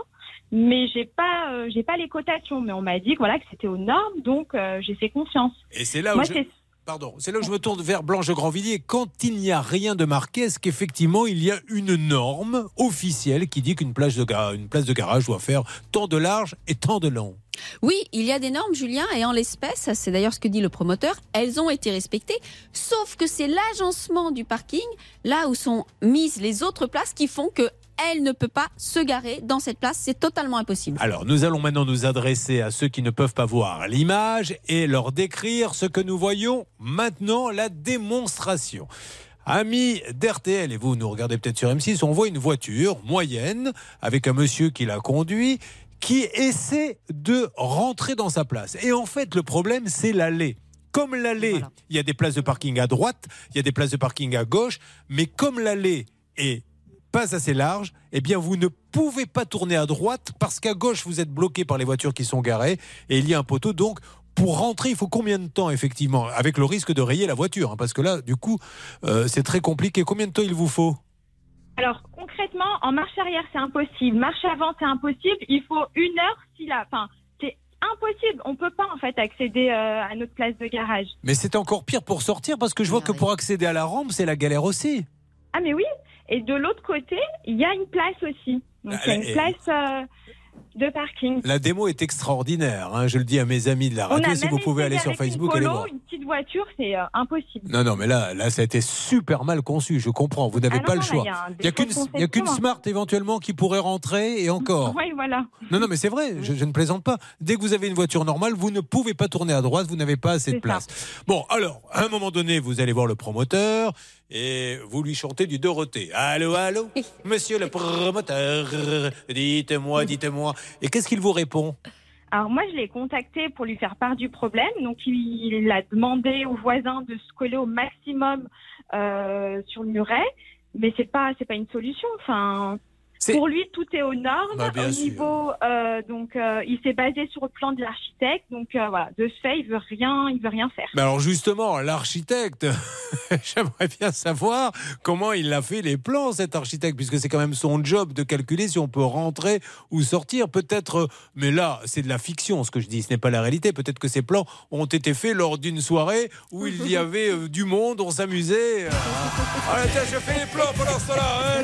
mais j'ai pas les cotations. Mais on m'a dit que c'était aux normes, donc j'ai fait confiance. Et c'est là où c'est là où je me tourne vers Blanche de Grandvilliers. Quand il n'y a rien de marqué, est-ce qu'effectivement il y a une norme officielle qui dit qu'une place de garage doit faire tant de large et tant de long? Oui, il y a des normes, Julien, et en l'espèce, c'est d'ailleurs ce que dit le promoteur, elles ont été respectées, sauf que c'est l'agencement du parking, là où sont mises les autres places, qui font que elle ne peut pas se garer dans cette place. C'est totalement impossible. Alors, nous allons maintenant nous adresser à ceux qui ne peuvent pas voir l'image et leur décrire ce que nous voyons maintenant, la démonstration. Amis d'RTL, et vous nous regardez peut-être sur M6, on voit une voiture moyenne avec un monsieur qui la conduit, qui essaie de rentrer dans sa place. Et en fait, le problème, c'est l'allée. Comme l'allée, il y a des places de parking à droite, il y a des places de parking à gauche, mais comme l'allée est pas assez large, eh bien vous ne pouvez pas tourner à droite parce qu'à gauche vous êtes bloqué par les voitures qui sont garées et il y a un poteau. Donc pour rentrer, il faut combien de temps effectivement, avec le risque de rayer la voiture, parce que là du coup c'est très compliqué. Combien de temps il vous faut? Alors concrètement, en marche arrière c'est impossible, marche avant c'est impossible, il faut 1 heure c'est impossible, on peut pas en fait accéder à notre place de garage. Mais c'est encore pire pour sortir, parce que je vois que pour accéder à la rampe c'est la galère aussi. Ah mais oui. Et de l'autre côté, il y a une place aussi. Donc, il y a une place de parking. La démo est extraordinaire, hein, je le dis à mes amis de la radio. Si vous pouvez aller sur Facebook, allez voir. Une petite voiture, c'est impossible. Non, mais là, ça a été super mal conçu, je comprends. Vous n'avez pas le choix. Il n'y a qu'une Smart éventuellement qui pourrait rentrer, et encore. Oui, voilà. Non, mais c'est vrai, je ne plaisante pas. Dès que vous avez une voiture normale, vous ne pouvez pas tourner à droite, vous n'avez pas assez de place. Bon, alors, à un moment donné, vous allez voir le promoteur et vous lui chantez du Dorothée. Allô, monsieur le promoteur, dites-moi. Et qu'est-ce qu'il vous répond? Alors moi, je l'ai contacté pour lui faire part du problème. Donc il a demandé aux voisins de se coller au maximum sur le muret, mais c'est pas une solution. Enfin, pour lui, tout est aux normes. Au niveau, il s'est basé sur le plan de l'architecte. Donc voilà, de ce fait, il veut rien faire. Mais alors justement, l'architecte, j'aimerais bien savoir comment il a fait les plans, cet architecte, puisque c'est quand même son job de calculer si on peut rentrer ou sortir. Peut-être, mais là, c'est de la fiction, ce que je dis, ce n'est pas la réalité. Peut-être que ces plans ont été faits lors d'une soirée où il y avait du monde, on s'amusait. Allez, tiens, je fais les plans pendant ce temps-là.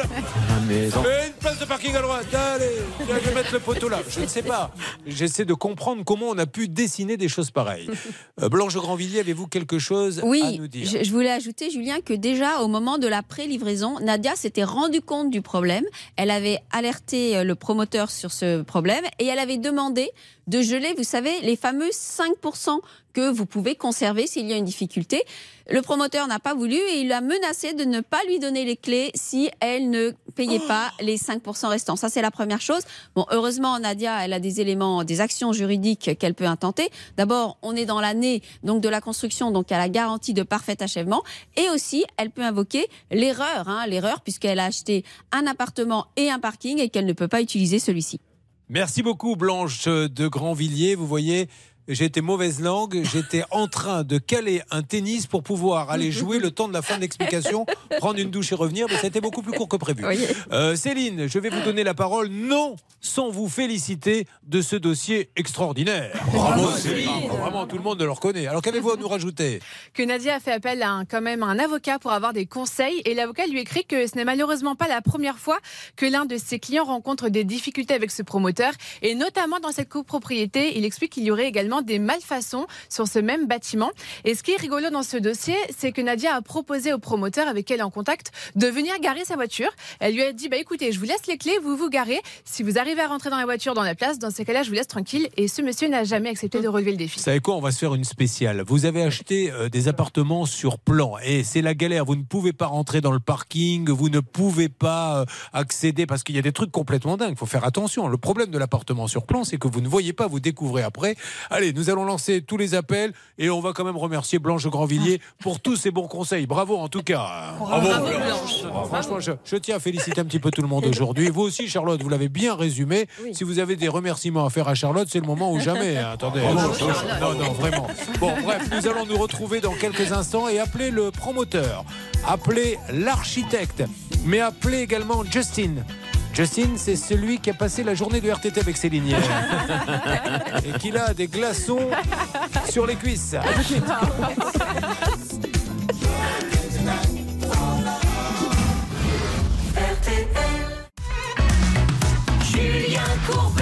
Une place de parking à droite, allez, je vais mettre le poteau là. Je ne sais pas. J'essaie de comprendre comment on a pu dessiner des choses pareilles. Blanche de Grandvilliers, avez-vous quelque chose à nous dire? Je voulais ajouter, Julien, que déjà au moment de la pré-livraison, Nadia s'était rendue compte du problème. Elle avait alerté le promoteur sur ce problème et elle avait demandé de geler, vous savez, les fameux 5% que vous pouvez conserver s'il y a une difficulté. Le promoteur n'a pas voulu et il a menacé de ne pas lui donner les clés si elle ne payait pas les 5% restants. Ça, c'est la première chose. Bon, heureusement, Nadia, elle a des éléments, des actions juridiques qu'elle peut intenter. D'abord, on est dans l'année donc de la construction, donc elle a garantie de parfait achèvement. Et aussi, elle peut invoquer l'erreur, puisqu'elle a acheté un appartement et un parking et qu'elle ne peut pas utiliser celui-ci. Merci beaucoup, Blanche de Grandvilliers. Vous voyez, j'ai été mauvaise langue, j'étais en train de caler un tennis pour pouvoir aller jouer le temps de la fin de l'explication, prendre une douche et revenir, mais ça a été beaucoup plus court que prévu. Oui. Céline, je vais vous donner la parole, non sans vous féliciter de ce dossier extraordinaire. Bravo Céline. Vraiment, tout le monde le reconnaît. Alors qu'avez-vous à nous rajouter? Que Nadia a fait appel à un avocat pour avoir des conseils, et l'avocat lui écrit que ce n'est malheureusement pas la première fois que l'un de ses clients rencontre des difficultés avec ce promoteur, et notamment dans cette copropriété. Il explique qu'il y aurait également des malfaçons sur ce même bâtiment. Et ce qui est rigolo dans ce dossier, c'est que Nadia a proposé au promoteur avec qui elle est en contact de venir garer sa voiture. Elle lui a dit, écoutez, je vous laisse les clés, vous vous garez. Si vous arrivez à rentrer dans la voiture dans la place, dans ces cas-là, je vous laisse tranquille. Et ce monsieur n'a jamais accepté de relever le défi. Vous savez quoi, on va se faire une spéciale. Vous avez acheté des appartements sur plan et c'est la galère. Vous ne pouvez pas rentrer dans le parking, vous ne pouvez pas accéder parce qu'il y a des trucs complètement dingues. Il faut faire attention. Le problème de l'appartement sur plan, c'est que vous ne voyez pas, vous découvrez après. Allez, nous allons lancer tous les appels et on va quand même remercier Blanche de Grandvilliers pour tous ces bons conseils. Bravo en tout cas. Bravo Blanche. Franchement, je tiens à féliciter un petit peu tout le monde aujourd'hui. Vous aussi, Charlotte, vous l'avez bien résumé. Oui. Si vous avez des remerciements à faire à Charlotte, c'est le moment ou jamais. Attendez. Non, vraiment. Bon, bref, nous allons nous retrouver dans quelques instants et appeler le promoteur, appeler l'architecte, mais appeler également Justin. Justin, c'est celui qui a passé la journée de RTT avec Céline hier. Et qui a des glaçons sur les cuisses. À tout de suite. Julien Courbet.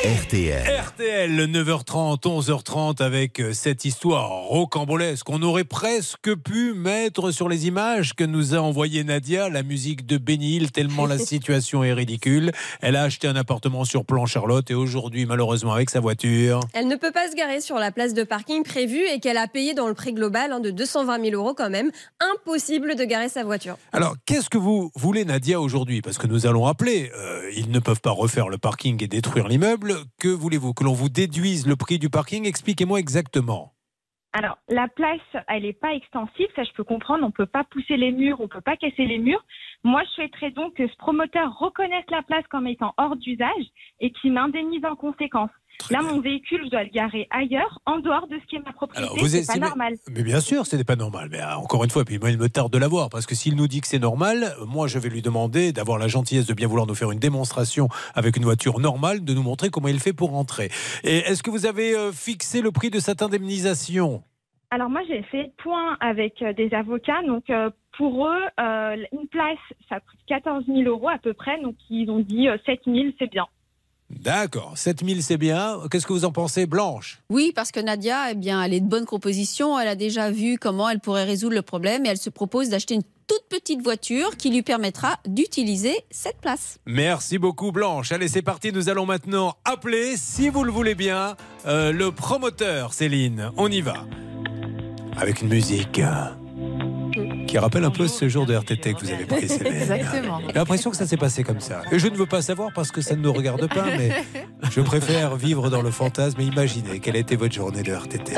RTL, 9h30, 11h30 avec cette histoire rocambolesque. On aurait presque pu mettre sur les images que nous a envoyé Nadia la musique de Benny Hill, tellement la situation est ridicule. Elle a acheté un appartement sur Plan Charlotte et aujourd'hui, malheureusement, avec sa voiture... Elle ne peut pas se garer sur la place de parking prévue et qu'elle a payé dans le prix global de 220 000 € quand même. Impossible de garer sa voiture. Alors, qu'est-ce que vous voulez, Nadia, aujourd'hui? Parce que nous allons appeler. Ils ne peuvent pas refaire le parking et détruire l'immeuble. Que voulez-vous? Que l'on vous déduise le prix du parking? Expliquez-moi exactement. Alors, la place, elle n'est pas extensive, ça je peux comprendre, on ne peut pas pousser les murs, on ne peut pas casser les murs. Moi, je souhaiterais donc que ce promoteur reconnaisse la place comme étant hors d'usage et qu'il m'indemnise en conséquence. Là, mon véhicule, je dois le garer ailleurs, en dehors de ce qui est ma propriété. C'est pas normal. Mais bien sûr, ce n'est pas normal. Mais encore une fois, puis moi, il me tarde de l'avoir. Parce que s'il nous dit que c'est normal, moi, je vais lui demander d'avoir la gentillesse de bien vouloir nous faire une démonstration avec une voiture normale, de nous montrer comment il fait pour rentrer. Et est-ce que vous avez fixé le prix de cette indemnisation? Alors moi, j'ai fait le point avec des avocats. Donc pour eux, une place, ça coûte 14 000 € à peu près. Donc ils ont dit 7 000, c'est bien. D'accord, 7 000 c'est bien. Qu'est-ce que vous en pensez, Blanche? Oui, parce que Nadia, eh bien, elle est de bonne composition. Elle a déjà vu comment elle pourrait résoudre le problème et elle se propose d'acheter une toute petite voiture qui lui permettra d'utiliser cette place. Merci beaucoup, Blanche. Allez, c'est parti. Nous allons maintenant appeler, si vous le voulez bien, le promoteur, Céline. On y va. Avec une musique qui rappelle un peu ce jour de RTT que vous avez pris, Céline. Exactement. J'ai l'impression que ça s'est passé comme ça. Et je ne veux pas savoir parce que ça ne nous regarde pas, mais je préfère vivre dans le fantasme et imaginer quelle a été votre journée de RTT.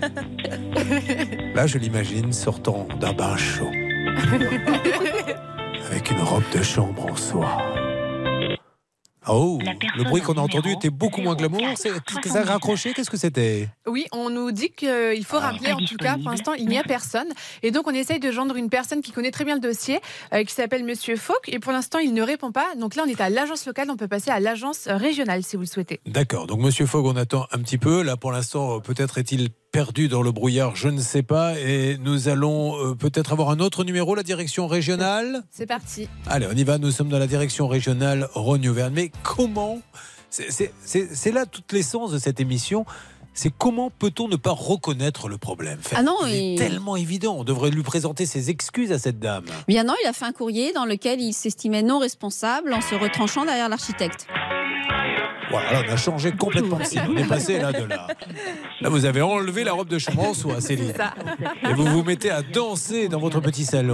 Là, je l'imagine sortant d'un bain chaud, avec une robe de chambre en soie. Oh, le bruit qu'on a entendu était beaucoup moins glamour. Ça a raccroché, qu'est-ce que c'était? Oui, on nous dit qu'il faut rappeler, en tout cas, pour l'instant, il n'y a personne. Et donc, on essaye de joindre une personne qui connaît très bien le dossier, qui s'appelle Monsieur Fauque. Et pour l'instant, il ne répond pas. Donc là, on est à l'agence locale. On peut passer à l'agence régionale, si vous le souhaitez. D'accord. Donc, Monsieur Fauque, on attend un petit peu. Là, pour l'instant, peut-être est-il perdu dans le brouillard, je ne sais pas. Et nous allons peut-être avoir un autre numéro, la direction régionale. C'est parti. Allez, on y va. Nous sommes dans la direction régionale Rhône-Auvergne. Mais comment? C'est là toute l'essence de cette émission. C'est comment peut-on ne pas reconnaître le problème? C'est tellement évident. On devrait lui présenter ses excuses à cette dame. Bien non, il a fait un courrier dans lequel il s'estimait non responsable en se retranchant derrière l'architecte. Voilà, on a changé complètement de cible. On est passé là de là. Là, vous avez enlevé la robe de chambre en soie, Céline. Et vous vous mettez à danser dans votre petit salon.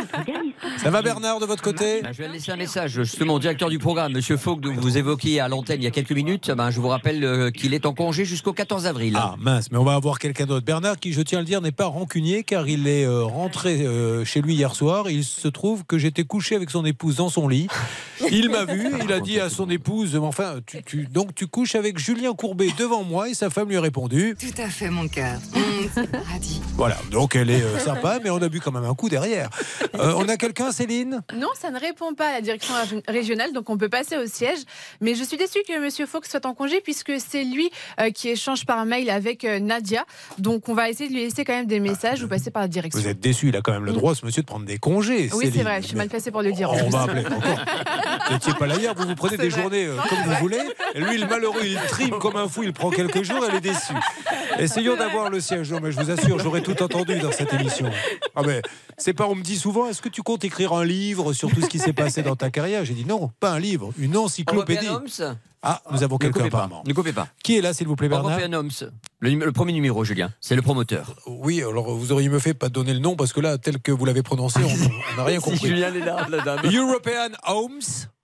Ça va, Bernard, de votre côté? Je vais laisser un message. Justement, au directeur du programme, Monsieur Fauque, que vous évoquiez à l'antenne il y a quelques minutes. Je vous rappelle qu'il est en congé jusqu'au 14 avril. Ah mince, mais on va avoir quelqu'un d'autre. Bernard, qui, je tiens à le dire, n'est pas rancunier car il est rentré chez lui hier soir. Il se trouve que j'étais couché avec son épouse dans son lit. Il m'a vu, il a dit à son épouse, enfin, donc tu couches avec Julien Courbet devant moi, et sa femme lui a répondu. Tout à fait, mon cœur. C'est paradis. Voilà, donc elle est sympa, mais on a bu quand même un coup derrière. On a quelqu'un, Céline? Non, ça ne répond pas à la direction régionale, donc on peut passer au siège. Mais je suis déçue que Monsieur Fauque soit en congé, puisque c'est lui qui échange par mail avec Nadia. Donc on va essayer de lui laisser quand même des messages ou passer par la direction. Vous êtes déçu, il a quand même le droit, ce monsieur, de prendre des congés. Oui, Céline. c'est vrai, je suis mal placée pour le dire. On va appeler encore. Vous n'étiez pas là hier, vous prenez des journées comme vous voulez. Et lui, le malheureux, il trime comme un fou, il prend quelques jours, elle est déçue. Essayons d'avoir le siège. Non, mais je vous assure, j'aurais tout entendu dans cette émission. Ah mais c'est pas, on me dit souvent, est-ce que tu comptes écrire un livre sur tout ce qui s'est passé dans ta carrière? J'ai dit non, pas un livre, une encyclopédie. Ah, nous avons quelqu'un apparemment. Ne coupez pas. Qui est là, s'il vous plaît, Bernard? European Homes. Le premier numéro, Julien. C'est le promoteur. Oui, alors vous auriez mieux fait pas donner le nom parce que là, tel que vous l'avez prononcé, on n'a rien compris. Si Julien est là, la dame. European Homes.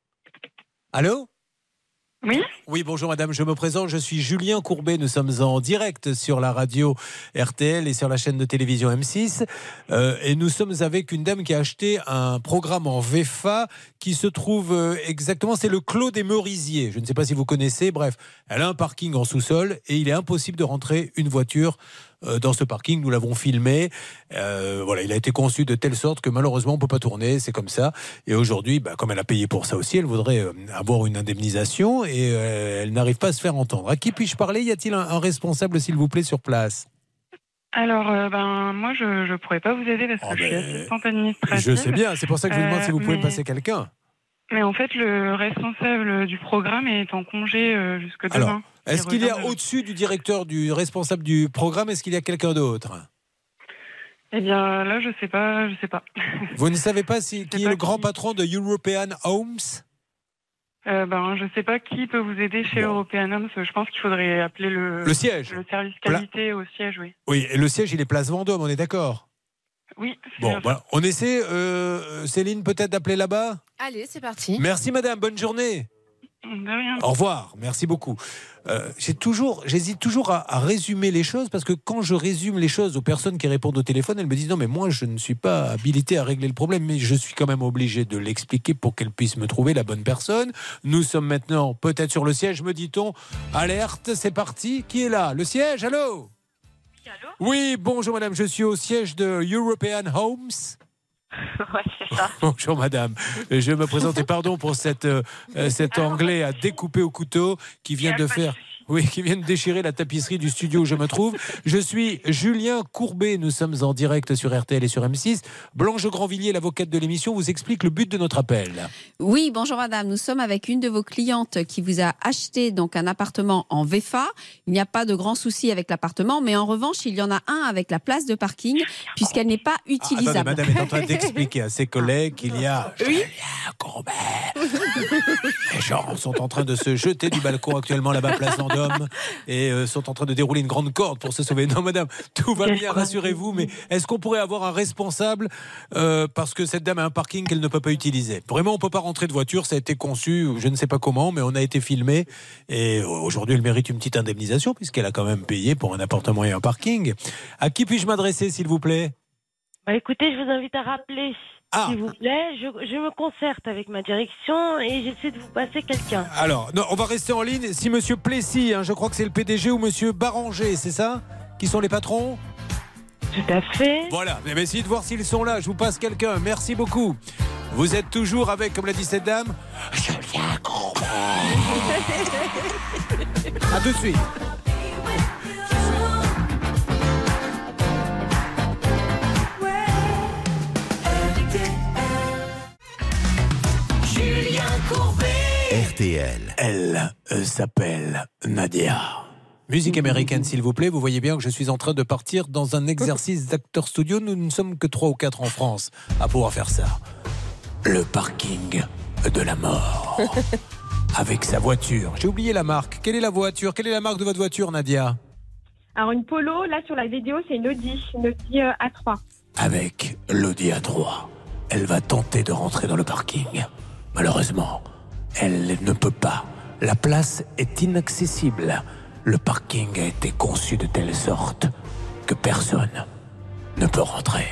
Allô? Oui. Oui, bonjour madame, je me présente, je suis Julien Courbet, nous sommes en direct sur la radio RTL et sur la chaîne de télévision M6 et nous sommes avec une dame qui a acheté un programme en VFA qui se trouve exactement, c'est le Clos des Merisiers, je ne sais pas si vous connaissez, bref, elle a un parking en sous-sol et il est impossible de rentrer une voiture dans ce parking. Nous l'avons filmé. Voilà, il a été conçu de telle sorte que malheureusement on peut pas tourner. C'est comme ça. Et aujourd'hui, comme elle a payé pour ça aussi, elle voudrait avoir une indemnisation et elle n'arrive pas à se faire entendre. À qui puis-je parler? Y a-t-il un responsable, s'il vous plaît, sur place? Alors, moi, je ne pourrais pas vous aider parce que je suis assistante administrative. Je sais bien, c'est pour ça que je vous demande si vous pouvez me passer quelqu'un. Mais en fait, le responsable du programme est en congé jusque demain. Alors, est-ce qu'il y a au-dessus du directeur, du responsable du programme, est-ce qu'il y a quelqu'un d'autre? Eh bien, là, je sais pas. Vous ne savez pas qui est le grand patron de European Homes? Je sais pas qui peut vous aider chez European Homes. Je pense qu'il faudrait appeler le siège. Le service qualité au siège, oui. Oui, et le siège, il est place Vendôme, on est d'accord? Oui. Bon, on essaie, Céline, peut-être d'appeler là-bas? Allez, c'est parti. Merci madame, bonne journée. De rien. Au revoir, merci beaucoup. J'hésite toujours à résumer les choses, parce que quand je résume les choses aux personnes qui répondent au téléphone, elles me disent non mais moi je ne suis pas habilité à régler le problème, mais je suis quand même obligé de l'expliquer pour qu'elles puissent me trouver la bonne personne. Nous sommes maintenant peut-être sur le siège, me dit-on. Alerte, c'est parti. Qui est là? Le siège, allô? Oui, bonjour madame, je suis au siège de European Homes. Ouais, c'est ça. Bonjour madame, je me présente et pardon pour cet anglais à découper au couteau qui vient de faire... Oui, qui vient de déchirer la tapisserie du studio où je me trouve. Je suis Julien Courbet, nous sommes en direct sur RTL et sur M6. Blanche Grandvilliers, l'avocate de l'émission, vous explique le but de notre appel. Oui, bonjour madame, nous sommes avec une de vos clientes qui vous a acheté donc un appartement en VFA. Il n'y a pas de grand souci avec l'appartement, mais en revanche, il y en a un avec la place de parking puisqu'elle n'est pas utilisable. Attendez, madame est en train d'expliquer à ses collègues qu'il y a Julien Courbet. Les gens sont en train de se jeter du balcon actuellement là-bas, place Vendôme. Et sont en train de dérouler une grande corde pour se sauver. Non madame, tout va bien, rassurez-vous, mais est-ce qu'on pourrait avoir un responsable parce que cette dame a un parking qu'elle ne peut pas utiliser? Vraiment, on ne peut pas rentrer de voiture, ça a été conçu, je ne sais pas comment, mais on a été filmé et aujourd'hui elle mérite une petite indemnisation puisqu'elle a quand même payé pour un appartement et un parking. À qui puis-je m'adresser, s'il vous plaît? Écoutez, je vous invite à rappeler, s'il vous plaît. Je me concerte avec ma direction et j'essaie de vous passer quelqu'un. Alors, non, on va rester en ligne. Si monsieur Plessis, je crois que c'est le PDG, ou monsieur Baranger, c'est ça? Qui sont les patrons? Tout à fait. Voilà, mais essayez de voir s'ils sont là. Je vous passe quelqu'un. Merci beaucoup. Vous êtes toujours avec, comme l'a dit cette dame, Julien Courbet. À tout de suite. Julien Courbet. RTL. Elle s'appelle Nadia. Musique américaine, s'il vous plaît. Vous voyez bien que je suis en train de partir dans un exercice d'acteur studio. Nous ne sommes que 3 ou 4 en France à pouvoir faire ça. Le parking de la mort. Avec sa voiture. J'ai oublié la marque. Quelle est la voiture? Quelle est la marque de votre voiture, Nadia? Alors une Polo, là sur la vidéo, c'est une Audi A3. Avec l'Audi A3, elle va tenter de rentrer dans le parking. Malheureusement, elle ne peut pas. La place est inaccessible. Le parking a été conçu de telle sorte que personne ne peut rentrer.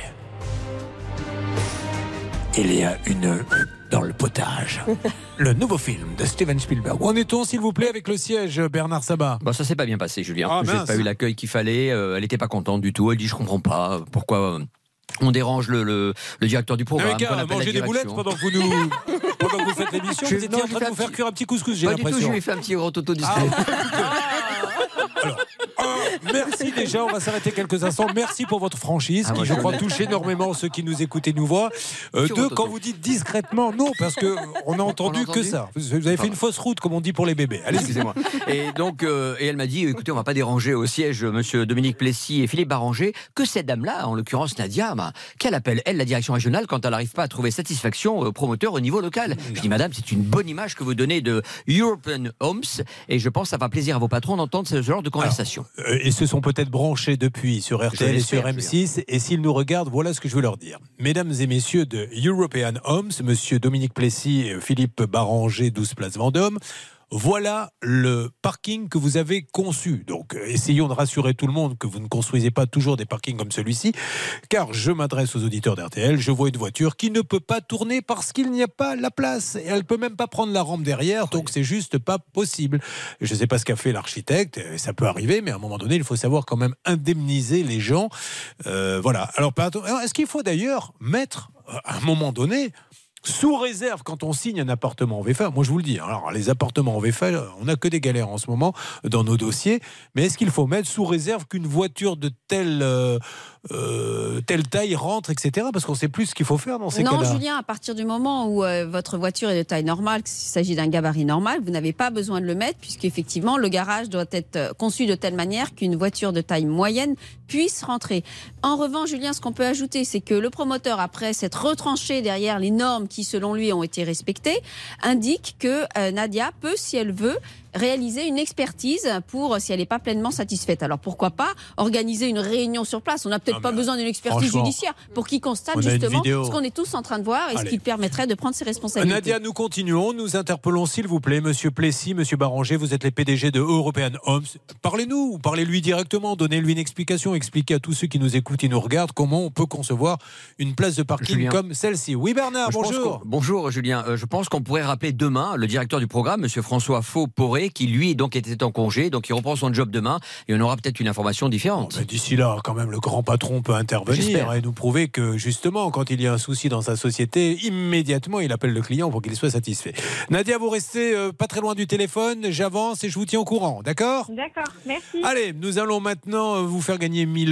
Il y a une dans le potage. Le nouveau film de Steven Spielberg. Où en est-on, s'il vous plaît, avec le siège, Bernard Sabat? Ça s'est pas bien passé, Julien. Ah, j'ai pas eu l'accueil qu'il fallait. Elle n'était pas contente du tout. Elle dit je comprends pas pourquoi on dérange le directeur du programme. Avec à manger des boulettes pendant que vous faites l'émission. Vous étiez en train de vous faire cuire un petit couscous, j'ai l'impression. Pas du tout, je lui ai fait un petit rototo discret. Alors, merci déjà, on va s'arrêter quelques instants. Merci pour votre franchise, qui je crois touche énormément ceux qui nous écoutent et nous voient. Quand vous dites discrètement, non, parce qu'on n'a entendu que ça. Vous avez fait une fausse route, comme on dit pour les bébés. Allez, excusez-moi. Et donc, et elle m'a dit, écoutez, on va pas déranger au siège monsieur Dominique Plessis et Philippe Baranger, que cette dame-là, en l'occurrence Nadia, qu'elle appelle, elle, la direction régionale quand elle n'arrive pas à trouver satisfaction au promoteur au niveau local. Je dis, madame, c'est une bonne image que vous donnez de European Homes, et je pense que ça va plaisir à vos patrons d'entendre ce genre de conversation. Ils se sont peut-être branchés depuis sur RTL et sur M6, et s'ils nous regardent, voilà ce que je veux leur dire. Mesdames et messieurs de European Homes, monsieur Dominique Plessis et Philippe Baranger, 12 place Vendôme, voilà le parking que vous avez conçu. Donc, essayons de rassurer tout le monde que vous ne construisez pas toujours des parkings comme celui-ci, car je m'adresse aux auditeurs d'RTL, je vois une voiture qui ne peut pas tourner parce qu'il n'y a pas la place. Et elle ne peut même pas prendre la rampe derrière, donc c'est juste pas possible. Je ne sais pas ce qu'a fait l'architecte, ça peut arriver, mais à un moment donné, il faut savoir quand même indemniser les gens. Voilà. Alors, est-ce qu'il faut d'ailleurs mettre, à un moment donné, sous réserve, quand on signe un appartement en VFA, moi je vous le dis, alors les appartements en VFA, on n'a que des galères en ce moment dans nos dossiers, mais est-ce qu'il faut mettre sous réserve qu'une voiture de telle taille rentre, etc. Parce qu'on ne sait plus ce qu'il faut faire dans ces cas-là. Non, Julien, à partir du moment où votre voiture est de taille normale, s'il s'agit d'un gabarit normal, vous n'avez pas besoin de le mettre, puisqu'effectivement, le garage doit être conçu de telle manière qu'une voiture de taille moyenne puisse rentrer. En revanche, Julien, ce qu'on peut ajouter, c'est que le promoteur, après s'être retranché derrière les normes qui, selon lui, ont été respectées, indique que Nadia peut, si elle veut, réaliser une expertise pour, si elle n'est pas pleinement satisfaite. Alors pourquoi pas organiser une réunion sur place. On n'a peut-être pas besoin d'une expertise judiciaire pour qu'il constate justement ce qu'on est tous en train de voir et ce qui permettrait de prendre ses responsabilités. Nadia, nous continuons. Nous interpellons, s'il vous plaît, Monsieur Plessis, Monsieur Baranger, vous êtes les PDG de European Homes. Parlez-nous, parlez-lui directement, donnez-lui une explication, expliquez à tous ceux qui nous écoutent et nous regardent comment on peut concevoir une place de parking Julien, comme celle-ci. Oui, Bernard, bonjour. Bonjour, Julien. Je pense qu'on pourrait rappeler demain le directeur du programme, Monsieur François Faux-Poré, qui lui donc était en congé, donc il reprend son job demain et on aura peut-être une information différente. D'ici là, quand même, le grand patron peut intervenir et nous prouver que justement, quand il y a un souci dans sa société, immédiatement il appelle le client pour qu'il soit satisfait. Nadia, vous restez pas très loin du téléphone, j'avance et je vous tiens au courant, d'accord ? D'accord, merci. Allez, nous allons maintenant vous faire gagner 1000